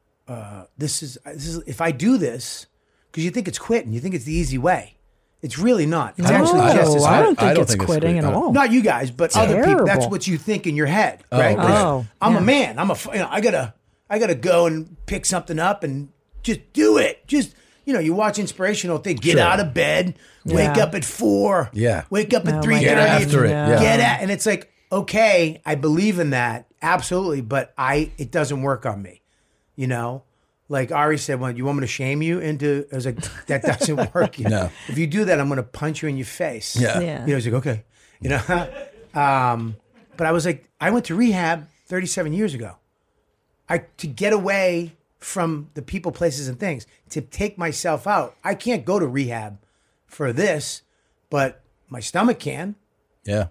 uh, this is this is if I do this, because you think it's quitting, you think it's the easy way. It's really not. It's No, actually just as I hard. don't think it's quitting at all. Not you guys, but It's other people. That's terrible. what you think in your head, Oh, right? right. Oh, I'm yeah. a man. I'm a. f- You know, I gotta. I gotta go and pick something up and just do it. Just you know, you watch inspirational thing. Get Sure. out of bed. Wake Yeah. up at four. Yeah. Wake up Oh, at my three Get thirty. after it. Yeah. Get at, and it's like, okay, I believe in that absolutely, but I it doesn't work on me. You know, like Ari said, "Well, you want me to shame you into?" I was like, "That doesn't work. You know? No. If you do that, I'm going to punch you in your face." Yeah. Yeah. You know, he's like, "Okay," you know. um, but I was like, I went to rehab thirty-seven years ago. I to get away from the people, places, and things to take myself out. I can't go to rehab for this, but my stomach can. Yeah.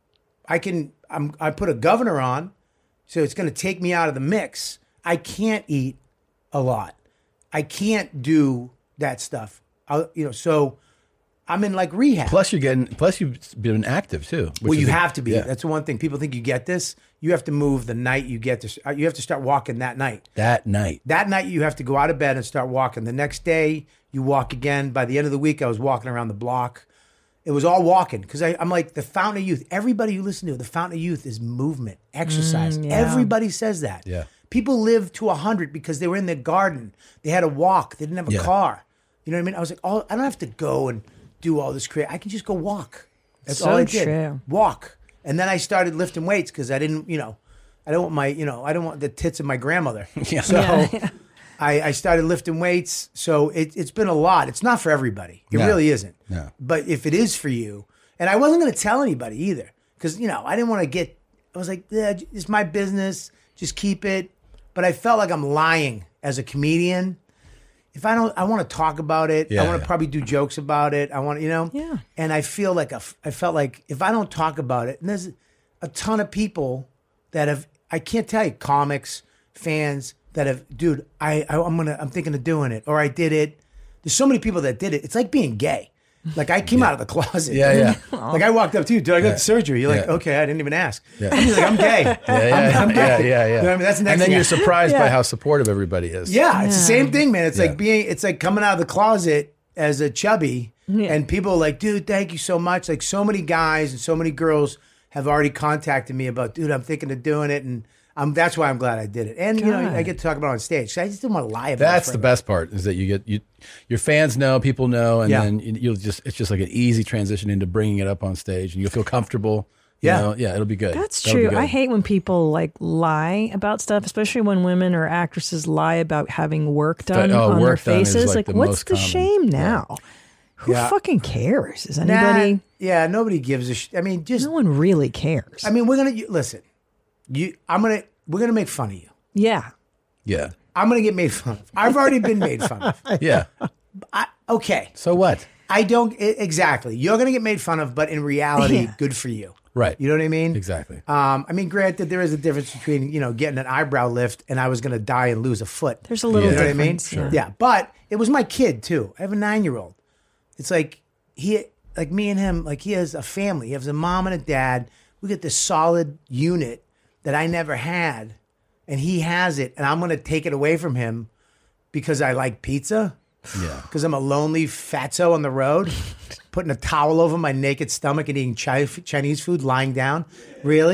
I can. I'm. I put a governor on, so it's going to take me out of the mix. I can't eat a lot. I can't do that stuff. I, you know, so I'm in like rehab. Plus, you're getting. Plus, you've been active too. which Well, is you a- have to be. yeah. That's the one thing. People think you get this. You have to move the night you get this. You have to start walking that night. that night. That night you have to go out of bed and start walking. The next day you walk again. By the end of the week, I was walking around the block. It was all walking because I'm like the Fountain of Youth. Everybody you listen to, the Fountain of Youth is movement, exercise. Mm, yeah. Everybody says that. Yeah. People live to one hundred because they were in their garden. They had a walk. They didn't have a Yeah. car. You know what I mean? I was like, oh, I don't have to go and do all this create. I can just go walk. That's So all I did. true. Walk. And then I started lifting weights because I didn't, you know, I don't want my, you know, I don't want the tits of my grandmother. Yeah. So Yeah. I, I started lifting weights. So it, it's been a lot. It's not for everybody. It No. really isn't. No. But if it is for you, and I wasn't going to tell anybody either because, you know, I didn't want to get, I was like, yeah, it's my business. Just keep it. But I felt like I'm lying as a comedian. If I don't, I want to talk about it. Yeah, I want to yeah. probably do jokes about it. I want, you know? Yeah. And I feel like, a, I felt like if I don't talk about it, and there's a ton of people that have, I can't tell you, comics, fans that have, dude, I, I I'm gonna, I'm thinking of doing it, or I did it. There's so many people that did it. It's like being gay. Like I came out of the closet. Yeah, yeah. Like I walked up to you, dude, I got Yeah. the surgery. You're like, Yeah. okay, I didn't even ask. Yeah. I'm just like, I'm gay. Yeah, yeah, I'm, I'm yeah, gay. yeah, yeah. You know what I mean? That's the next And then thing. you're surprised by Yeah. how supportive everybody is. Yeah, it's the same thing, man. It's Yeah. like being, it's like coming out of the closet as a chubby, Yeah. and people are like, dude, thank you so much. Like so many guys and so many girls have already contacted me about, dude, I'm thinking of doing it, and I'm that's why I'm glad I did it. And you know, God. I get to talk about it on stage. I just didn't want to lie about That's it. the best part is that you get you, your fans know, people know, and Yeah. then you- you'll just it's just like an easy transition into bringing it up on stage, and you'll feel comfortable. you Yeah. know? yeah, it'll be good. That's That'll be true. good. I hate when people like lie about stuff, especially when women or actresses lie about having work done oh, on work their done is, faces. like, Like, the what's most the common. shame now? Who Yeah. fucking cares? Is Nah, anybody? yeah, nobody gives a. Sh- I mean, just No one really cares. I mean, we're gonna you- listen. You, I'm gonna we're gonna make fun of you. yeah. Yeah, I'm gonna get made fun of. I've already been made fun of. yeah. I, okay, So what? I don't I- exactly. You're gonna get made fun of, but in reality, Yeah. good for you. Right. You know what I mean? Exactly. Um, I mean, granted, there is a difference between, you know, getting an eyebrow lift and I was going to die and lose a foot. There's a little You know what I mean? difference, yeah. Yeah. But it was my kid too. I have a nine-year-old. It's like he, like me and him, like he has a family. He has a mom and a dad. We get this solid unit that I never had, and he has it, and I'm going to take it away from him because I like pizza. Yeah. Because I'm a lonely fatso on the road, putting a towel over my naked stomach and eating chi- Chinese food, lying down. Really?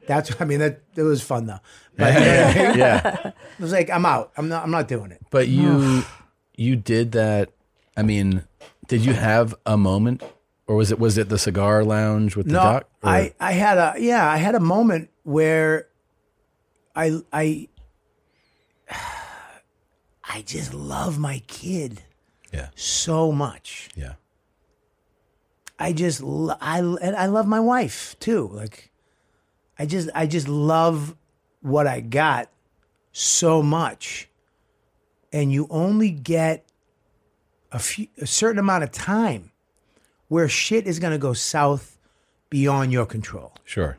That's I mean that it was fun though. But, you know what I mean? Yeah. It was like I'm out. I'm not. I'm not doing it. But you, you did that. I mean, did you have a moment, or was it was it the cigar lounge with the no, doc? or- I I had a yeah. I had a moment where I I I just love my kid. Yeah. So much. Yeah. I just lo- I and I love my wife too. Like I just I just love what I got so much. And you only get a few a certain amount of time where shit is going to go south beyond your control. Sure.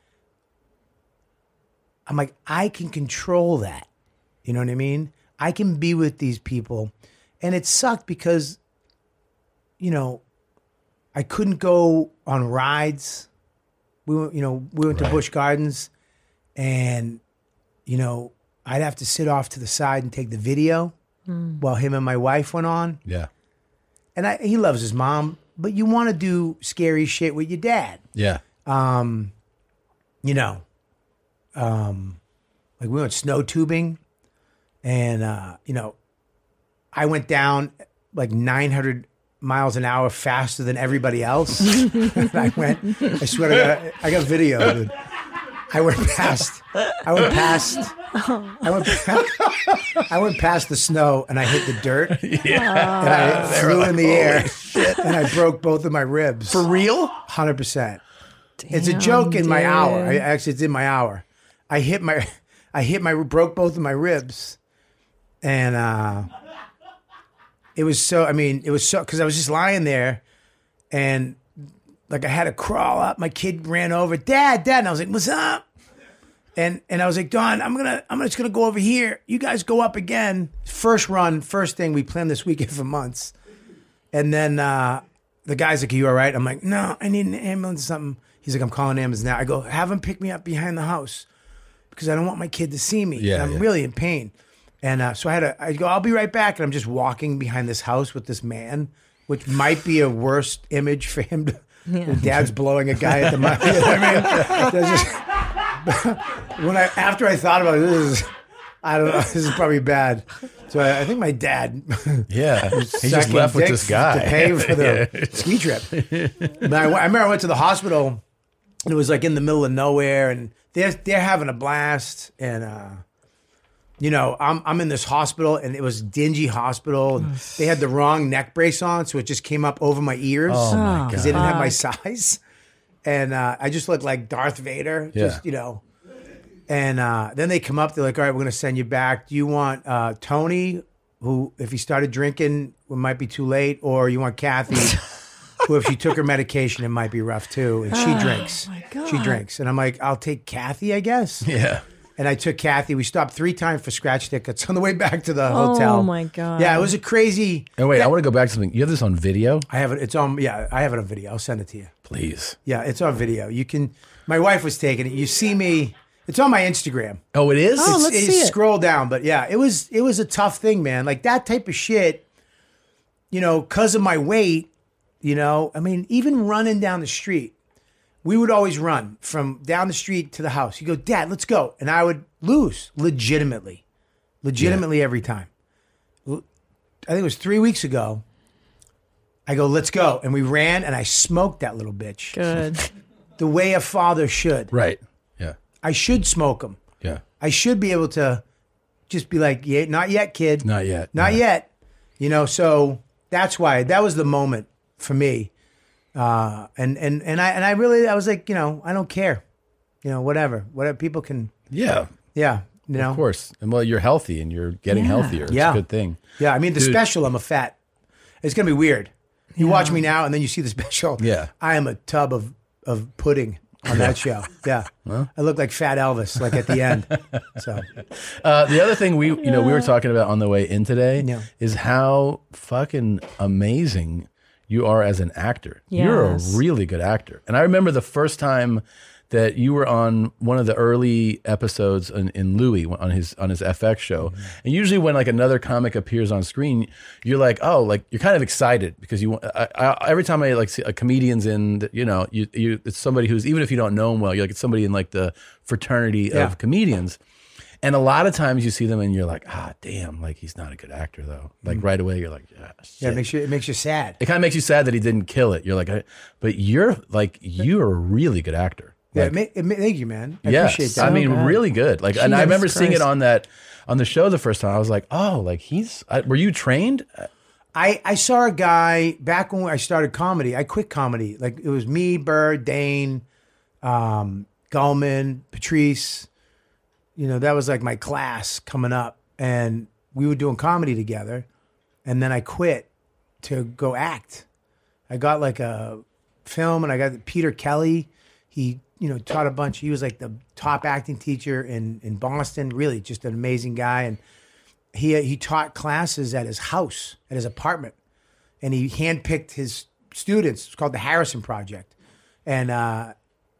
I'm like I can control that. You know what I mean? I can be with these people. And it sucked because you know, I couldn't go on rides. We went, you know, we went to Right. Busch Gardens, and you know, I'd have to sit off to the side and take the video Mm. while him and my wife went on. Yeah. And I, he loves his mom, but you want to do scary shit with your dad. Yeah. Um, you know, um, like we went snow tubing, and uh, you know, I went down like nine hundred miles an hour faster than everybody else. And I went, I swear to God, I got video, dude. I went past, I went past, I went past, I went past the snow and I hit the dirt. Yeah. And I They were flew like, in the "Holy air shit." and I broke both of my ribs. For real? one hundred percent. It's a Damn, joke in my dude. hour. I, actually, it's in my hour. I hit my, I hit my, broke both of my ribs. And, uh, it was so, I mean, it was so, because I was just lying there and like I had to crawl up. My kid ran over, Dad, Dad. And I was like, what's up? And and I was like, Don, I'm gonna, I'm just gonna go over here. You guys go up again. First run, first thing we planned this weekend for months. And then uh, the guy's like, are you all right? I'm like, no, I need an ambulance or something. He's like, I'm calling an ambulance now. I go, have him pick me up behind the house because I don't want my kid to see me. Yeah, And I'm yeah. really in pain. And uh, so I had to, I go, I'll be right back. And I'm just walking behind this house with this man, which might be a worse image for him to, Yeah. Dad's blowing a guy at the mouth. You know what I mean? There's just, when I, after I thought about it, this is, I don't know, this is probably bad. So I, I think my dad, Yeah. He just sucking left with dick this guy. to pay for the Yeah. ski trip. But I, I remember I went to the hospital, and it was like in the middle of nowhere, and they're they're having a blast, and uh, you know, I'm I'm in this hospital, and it was dingy hospital, and they had the wrong neck brace on, so it just came up over my ears Oh, my because they didn't have my size, and uh, I just looked like Darth Vader, Yeah. just you know. And uh, then they come up, they're like, all right, we're going to send you back. Do you want uh, Tony, who, if he started drinking, it might be too late, or you want Kathy, who, if she took her medication, it might be rough too. And she Oh, drinks. my God. She drinks. And I'm like, I'll take Kathy, I guess. Yeah. And I took Kathy. We stopped three times for scratch tickets on the way back to the Oh, hotel. my God. Yeah, it was a crazy. And wait, I want to go back to something. You have this on video? I have it. It's on. Yeah, I have it on video. I'll send it to you. Please. Yeah, it's on video. You can. My wife was taking it. You see me. It's on my Instagram. Oh, it is? Oh, It's- let's it's- see it. Scroll down, but yeah, it was it was a tough thing, man. Like that type of shit, you know, because of my weight, you know. I mean, even running down the street, we would always run from down the street to the house. You go, Dad, let's go, and I would lose legitimately, legitimately every time. I think it was three weeks ago. I go, let's go, and we ran, and I smoked that little bitch Good. the way a father should. Right. Yeah. I should smoke them. Yeah. I should be able to just be like, yeah, not yet, kid. Not yet. Not No. yet. You know, so that's why that was the moment for me. Uh, and, and, and I, and I really, I was like, you know, I don't care, you know, whatever, whatever people can. Yeah. Yeah. You know, Of course. And well, you're healthy and you're getting Yeah. healthier. It's Yeah. a good thing. Yeah. I mean, the Dude. special, I'm a fat, it's going to be weird. You watch me now and then you see the special. Yeah. I am a tub of, of pudding on that show. Yeah. I look like Fat Elvis, like at the end. So Uh, the other thing we, you know, we were talking about on the way in today Yeah. is how fucking amazing you are as an actor. You're a Yes. really good actor. And I remember the first time that you were on one of the early episodes in, in Louis on his on his F X show. Mm-hmm. And usually when like another comic appears on screen, you're like, oh, like you're kind of excited because you. I, I, every time I like see a comedian's in, you know, you you it's somebody who's, even if you don't know him well, you're like it's somebody in like the fraternity Yeah. of comedians. And a lot of times you see them and you're like, ah, damn, like he's not a good actor though. Like Mm. right away you're like, yeah, shit. Yeah, it makes you it makes you sad. It kind of makes you sad that he didn't kill it. You're like, I, but you're like, you're a really good actor. Yeah, Like, it ma- it ma- thank you, man. I yes, appreciate that. I mean, really good. Like, and I Jesus remember seeing it Christ. on that on the show the first time. I was like, oh, like he's. I, were you trained? I, I saw a guy back when I started comedy. I quit comedy. Like it was me, Bird, Dane, um, Gulman, Patrice. You know, that was like my class coming up. And we were doing comedy together. And then I quit to go act. I got like a film and I got Peter Kelly. He, you know, taught a bunch. He was like the top acting teacher in, in Boston. Really just an amazing guy. And he he taught classes at his house, at his apartment, and he handpicked his students. It's called the Harrison Project. And uh,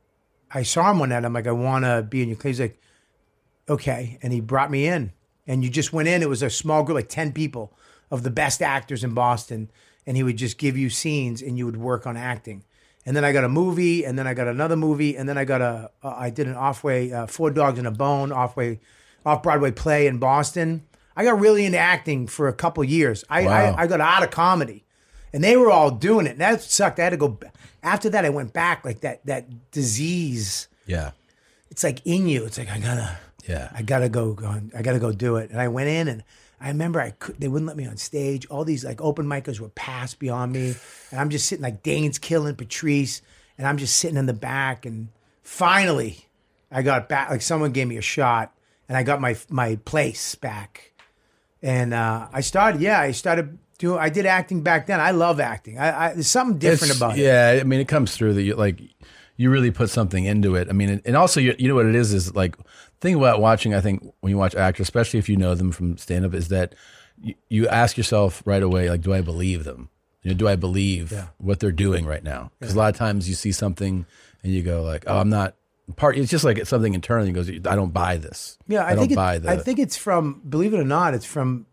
I saw him one night. I'm like, I want to be in your class. He's like, okay. And he brought me in. And you just went in. It was a small group, like ten people of the best actors in Boston. And he would just give you scenes, and you would work on acting. And then I got a movie, and then I got another movie, and then I got a. Uh, I did an off-way, uh, Four Dogs and a Bone, off-way, off-Broadway play in Boston. I got really into acting for a couple years. I, Wow. I I got out of comedy, and they were all doing it. And that sucked. I had to go. b- After that, I went back like that. That disease. Yeah. It's like in you. It's like I gotta. Yeah. I gotta go. go I gotta go do it. And I went in, and I remember I could. They wouldn't let me on stage. All these like open micers were passed beyond me, and I'm just sitting like Dane's killing Patrice, and I'm just sitting in the back. And finally, I got back. Like someone gave me a shot, and I got my my place back. And uh, I started, yeah, I started doing, I did acting back then. I love acting. I, I, there's something different It's- about it. Yeah, I mean, it comes through that you like you really put something into it. I mean, and- and also you, you know what it is is like thing about watching. I think when you watch actors, especially if you know them from stand up, is that you, you ask yourself right away, like, do I believe them? You know, do I believe Yeah. what they're doing right now? Because Yeah. a lot of times you see something and you go like, oh, I'm not part. It's just like it's something internal. You goes, I don't buy this. Yeah, I, I don't think it, buy the. I think it's from, believe it or not, it's from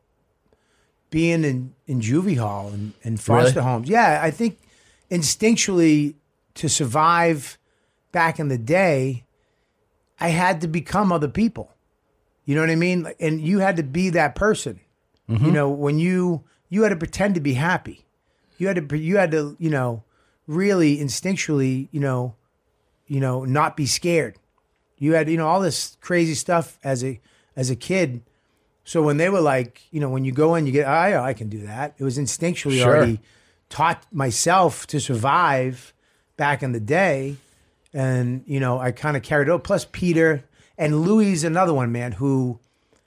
being in, in juvie hall and, and foster Really? homes. Yeah, I think instinctually to survive back in the day, I had to become other people. You know what I mean? Like, and you had to be that person. Mhm. You know, when you you had to pretend to be happy. You had to you had to, you know, really instinctually, you know, you know, not be scared. You had, you know, all this crazy stuff as a as a kid. So when they were like, you know, when you go in, you get, oh, yeah, I can do that. It was instinctually Sure. already taught myself to survive back in the day. And, you know, I kind of carried over. Plus Peter and Louis is another one, man, who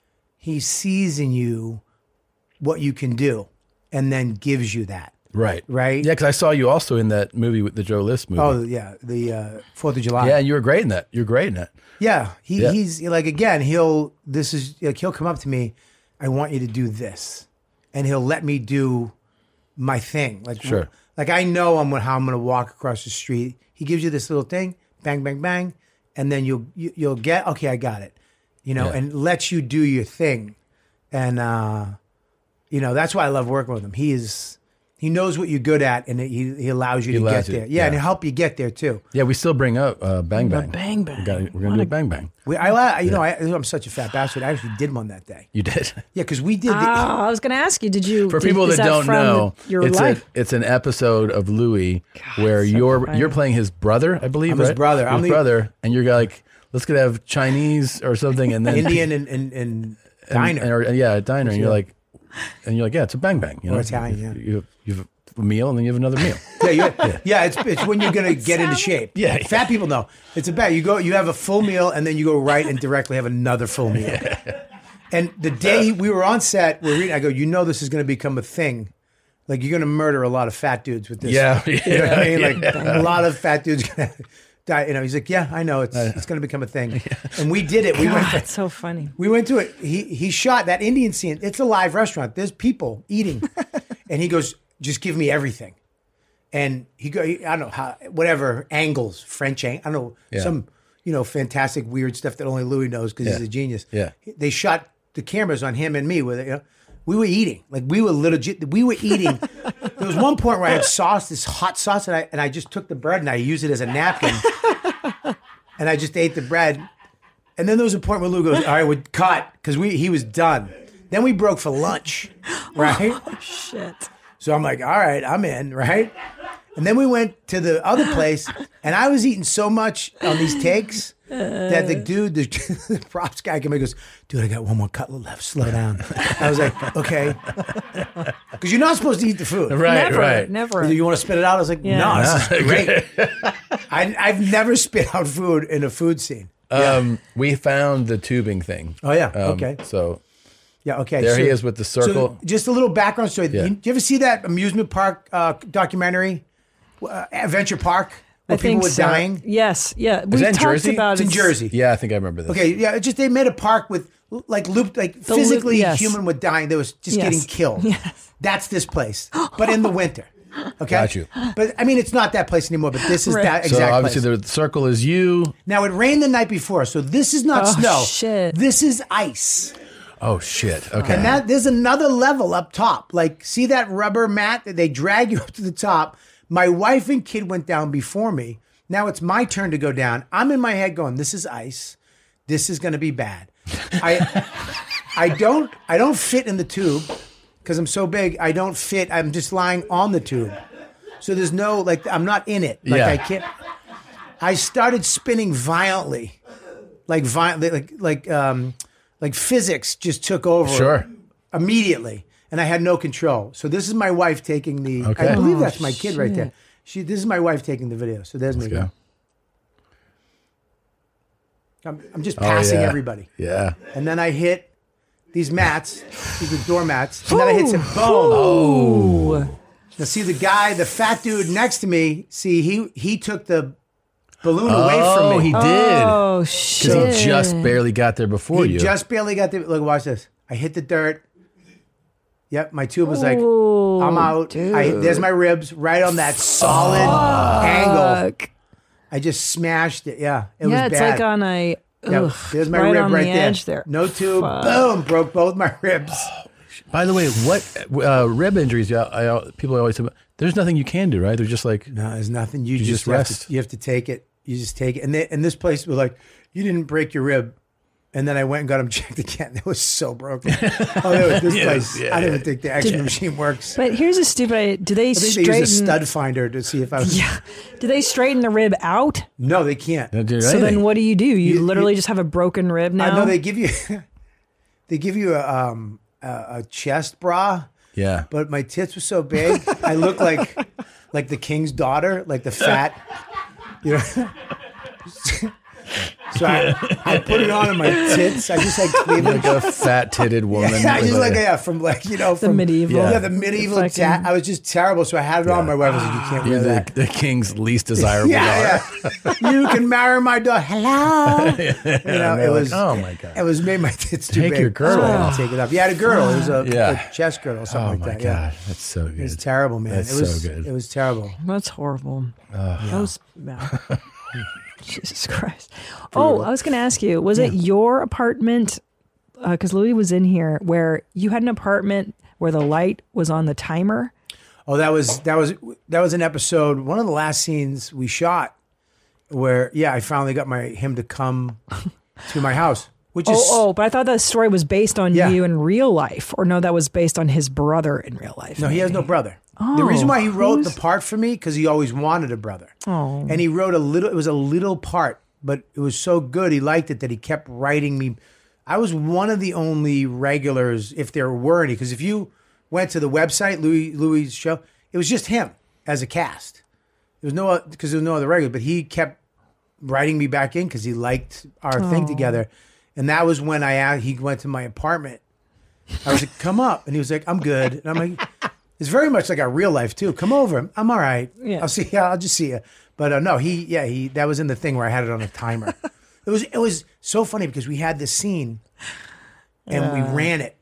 he sees in you what you can do and then gives you that. Right. Right. Yeah, because I saw you also in that movie with the Joe List movie. Oh, yeah. The uh, Fourth of July. Yeah, and you were great in that. You're great in that. Yeah, he, Yeah. he's like, again, he'll, this is, like, he'll come up to me, I want you to do this. And he'll let me do my thing. Like, Sure. like I know I'm gonna, how I'm going to walk across the street. He gives you this little thing, bang, bang, bang. And then you'll, you, you'll get, okay, I got it. You know, Yeah. and lets you do your thing. And, uh, you know, that's why I love working with him. He is, he knows what you're good at, and he, he allows you He to allows get you, there. Yeah, and yeah. he'll help you get there too. Yeah, we still bring up uh, Bang The Bang. Bang Bang. We gotta, we're going to do a Bang Bang. We, I, I- you know, I, I'm such a fat bastard. I actually did one that day. You did? Yeah, because we did. Oh, The, I was going to ask you, did you? For did- people is that don't from know, your it's, life? a, it's an episode of Louis where so you're funny. you're playing his brother, I believe, I'm his right? brother. His I'm the- brother, and you're like, let's get have Chinese or something, and then Indian and, and, and and- diner. and- or- yeah, a diner, and you're Yeah. like, and you're like, yeah, it's a Bang Bang, you Or know, Italian, yeah. You have, you have a meal, and then you have another meal. yeah, you, yeah, it's it's when you're gonna get into shape. Yeah, yeah. Fat people know it's a bad. You go, you have a full meal, and then you go right and directly have another full meal. And the day we were on set, we're reading. I go, you know, this is gonna become a thing. Like you're gonna murder a lot of fat dudes with this. Yeah, you know what I mean. Like yeah. a lot of fat dudes gonna die. You know, he's like, yeah, I know, it's it's gonna become a thing. And we did it. We God, went. that's so funny. We went to it. He he shot that Indian scene. It's a live restaurant. There's people eating, and he goes, "Just give me everything." And he go, I don't know how, whatever angles, French, ang- I don't know, Yeah. some you know, fantastic, weird stuff that only Louis knows because Yeah. he's a genius. Yeah. They shot the cameras on him and me with it. You know, we were eating like we were legit. We were eating. There was one point where I had sauce, this hot sauce, and I and I just took the bread and I used it as a napkin, and I just ate the bread. And then there was a point where Lou goes, "All right, we cut," because we he was done. Then we broke for lunch, right? Oh, shit. So I'm like, all right, I'm in, right? And then we went to the other place, and I was eating so much on these takes that the dude, the, the props guy came in and goes, dude, I got one more cutlet left. Slow down. I was like, okay. Because you're not supposed to eat the food. Right, Never, right. never. You want to spit it out? I was like, Yeah. no, this is great. I, I've never spit out food in a food scene. Um, we found the tubing thing. Oh, yeah. Um, Okay. So Yeah, okay. there he is with the circle. So just a little background story. Yeah. You, do you ever see that amusement park uh, documentary, uh, Adventure Park, where I people think were so. dying? Yes, yeah. Is We that in talked Jersey? about It's in it. Jersey. Yeah, I think I remember this. Okay, yeah, it just they made a park with like looped, like The loop- physically yes. human were dying. They was just Yes. getting killed. Yes. That's this place, but in the winter. Okay, Got you. But I mean, it's not that place anymore. But this is Right. that So exact obviously place. the circle is you. Now it rained the night before, so this is not Oh, snow. shit. This is ice. Oh shit. Okay. And that there's another level up top. Like, see that rubber mat that they drag you up to the top? My wife and kid went down before me. Now it's my turn to go down. I'm in my head going, this is ice. This is gonna be bad. I I don't I don't fit in the tube because I'm so big. I don't fit. I'm just lying on the tube. So there's no like I'm not in it. Like Yeah. I can't I started spinning violently. Like violently like like um like physics just took over Sure. immediately, and I had no control. So this is my wife taking the. Okay. I believe Oh, that's my kid right shit. there. She. This is my wife taking the video. So there's me. Let's go. I'm, I'm just Oh, passing yeah. everybody, Yeah. and then I hit these mats, these are doormats, and then I hit some boom. Oh. Now see the guy, the fat dude next to me. See he he took the balloon away Oh, from me. he did. Oh, shit. Because he just barely got there before He you. just barely got the look. Watch this. I hit the dirt. Yep, my tube was like, Ooh, I'm out. I, there's my ribs right on that solid angle. Fuck. I just smashed it. Yeah, it Yeah, was it's bad. like on a. Yeah, Ugh, there's my right rib on right the there. edge there. No tube. Fuck. Boom, broke both my ribs. By the way, what uh, rib injuries? Yeah, I, I, people always say, there's nothing you can do, right? They're just like, No, there's nothing. You, You just, just have rest. to, you have to take it. You just take it. And they, and this place was like, you didn't break your rib. And then I went and got them checked again. It was so broken. Oh, they were- this Yeah, place. yeah, I don't yeah. even think the X-ray machine works. But here's a stupid. Do they I think they straighten? use a stud finder to see if I was. Yeah. Do they straighten the rib out? No, they can't. don't do So anything. then, what do you do? You, You- literally you- just have a broken rib now. I know they give you, they give you a um a, a chest bra. Yeah. But my tits were so big, I look like like the king's daughter, like the fat, you know. So I, I put it on in my tits. I just like cleavage. Like a fat titted woman. Yeah, I just with like a- yeah, from like you know The from medieval. Yeah, the medieval. Fucking- Ta- I was just terrible, so I had it on. My wife was like, "You can't You're wear the, that." the king's least desirable Yeah, daughter. yeah. You can marry my daughter. Hello. You know, And it they're was. like, oh my God. It was made my tits too Take big. your girdle So I had off. to take it off. Yeah, I had a girdle. It was a, Yeah. a chest girdle, or something Oh like my that. God. Yeah. That's so good. It was terrible, man. That's it was so good. It was terrible. That's horrible. That was bad. Jesus Christ. Oh, I was going to ask you, was it your apartment? Because Louis was in here where you had an apartment where the light was on the timer. Oh, that was that was that was an episode. One of the last scenes we shot, where yeah, I finally got my him to come to my house, which Oh, is oh, but I thought that story was based on Yeah. you in real life, or no, that was based on his brother in real life. no, he has no maybe. brother. the Oh, reason why he wrote who's- the part for me because he always wanted a brother, Oh, and he wrote a little. It was a little part, but it was so good he liked it that he kept writing me. I was one of the only regulars, if there were any, because if you went to the website Louis Louis' show, it was just him as a cast. There was no because there was no other regular, but he kept writing me back in because he liked our thing Aw. together, and that was when I asked, he went to my apartment. I was like, "Come up," and he was like, "I'm good," and I'm like, "It's very much like our real life too. Come over, I'm all right. Yeah. I'll see. Yeah, I'll just see you." But uh, no, he yeah he that was in the thing where I had it on a timer. It was it was so funny because we had this scene and we Uh. ran it.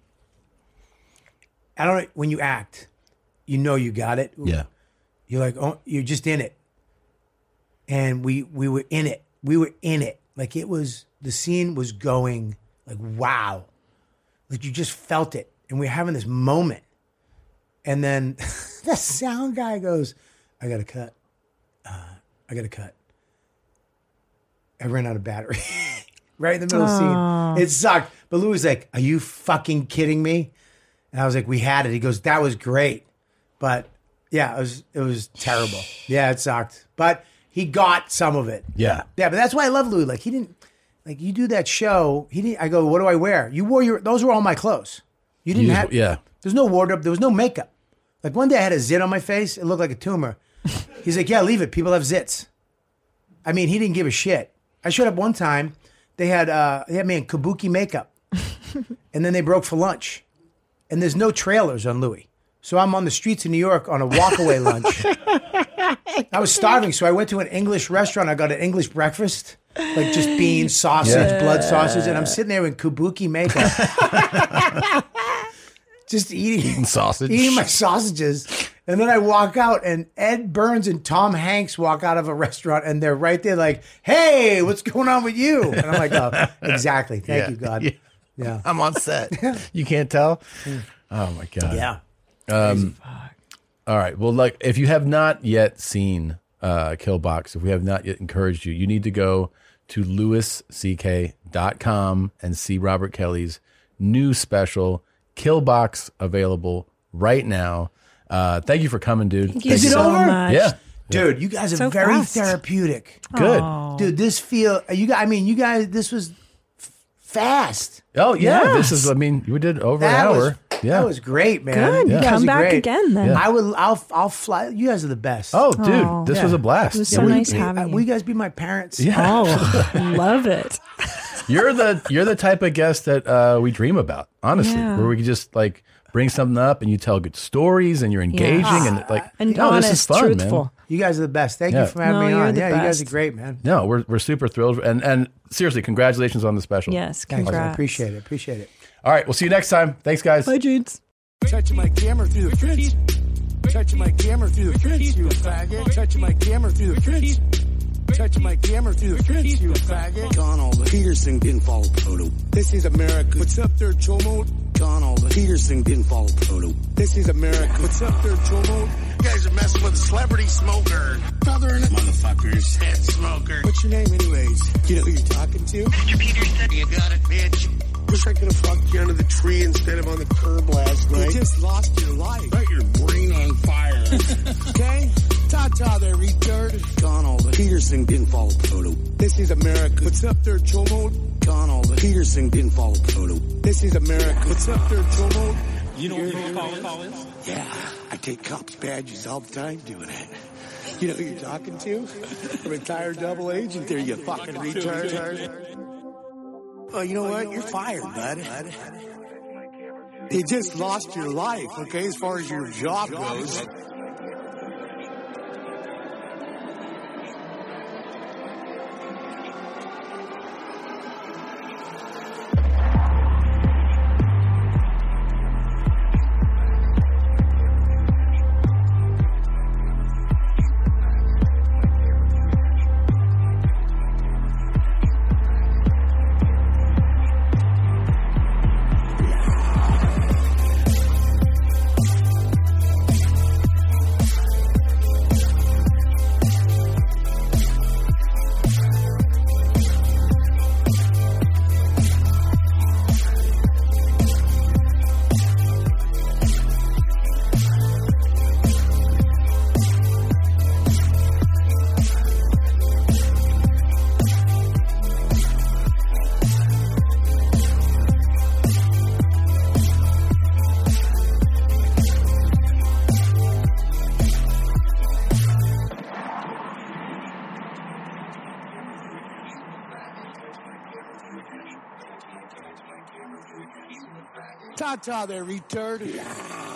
I don't know when you act, you know you got it. Yeah. You're like, oh, you're just in it. And we we were in it. We were in it. Like it was, the scene was going like, wow. Like you just felt it. And we were having this moment. And then the sound guy goes, I got to cut. Uh, I got to cut. I ran out of battery. Right in the middle Aww. of the scene. It sucked. But Louis was like, are you fucking kidding me? And I was like, we had it. He goes, that was great. But yeah, it was it was terrible. Yeah, it sucked. But he got some of it. Yeah. Yeah, but that's why I love Louis. Like he didn't, like you do that show. He didn't, I go, what do I wear? You wore your, those were all my clothes. You didn't You- have, yeah. There's no wardrobe. There was no makeup. Like one day I had a zit on my face. It looked like a tumor. He's like, yeah, leave it. People have zits. I mean, he didn't give a shit. I showed up one time. They had uh, they had me in kabuki makeup, and then they broke for lunch. And there's no trailers on Louis, so I'm on the streets of New York on a walkaway lunch. I was starving, so I went to an English restaurant. I got an English breakfast, like just beans, sausage, Yeah. blood sausage, and I'm sitting there in kabuki makeup, just eating, Eating sausage. eating my sausages. And then I walk out, and Ed Burns and Tom Hanks walk out of a restaurant, and they're right there like, hey, what's going on with you? And I'm like, oh, exactly. Thank Yeah. you, God. Yeah. Yeah. I'm on set. You can't tell? Oh, my God. Yeah. Um, all right. Well, like, if you have not yet seen uh, Killbox, if we have not yet encouraged you, you need to go to louis c k dot com and see Robert Kelly's new special, Killbox, available right now. Uh, thank you for coming, dude. Thank you Is it so over? much. Yeah. Dude, you guys are So very fast. therapeutic. Good. Aw. Dude, this feel, you guys, I mean, you guys, this was f- fast. Oh, yeah. Yes. This is, I mean, we did over That an was, hour. Yeah. that was great, man. Good. You guys Come are back great. again then. Yeah. I will, I'll, I'll fly. You guys are the best. Oh, dude. Oh. This Yeah. was a blast. It was Yeah, so we- nice Uh, having you. will you guys be my parents? Yeah. Oh, love it. You're the you're the type of guest that uh, we dream about, honestly, Yeah. where we can just like bring something up and you tell good stories and you're engaging and like And no, honest, this is fun, truthful. man. You guys are the best. Thank Yeah. you for having No, me you're on. the Yeah, you guys best. are great, man. No, we're we're super thrilled and and seriously, congratulations on the special. Yes, Thanks, I congrats. appreciate it. Appreciate it. All right, we'll see you next time. Thanks, guys. Bye, Jeans. Touching my camera through the fence. Touching my camera through the fence, you a faggot. Touching my camera through the fence. Touching my camera through the fence, you a faggot. Donald Peterson didn't follow Proto. This is America. What's up there, Chomo? Donald Peterson didn't follow Proto. This is America. What's up there, Chomo? You guys are messing with a celebrity smoker. Southern motherfuckers. Head smoker. What's your name anyways? You know who you're talking to? Mister Peterson. You got it, bitch. Wish I could have fucked you under the tree instead of on the curb last night. You just lost your life. Got your brain on fire. Okay? Ta-ta there, retard. Donald Peterson didn't follow Proto. This is America. What's up there, Chomo? Donald Peterson didn't follow Proto. This is America. What's up there, Chomo? You know who Protocol is? Yeah, I take cops' badges all the time doing it. You know who you're talking to? A retired double agent there, you fucking retard. Oh, you know what? You're fired, bud. You just lost your life, okay, as far as your job goes. Ta-ta there, retard.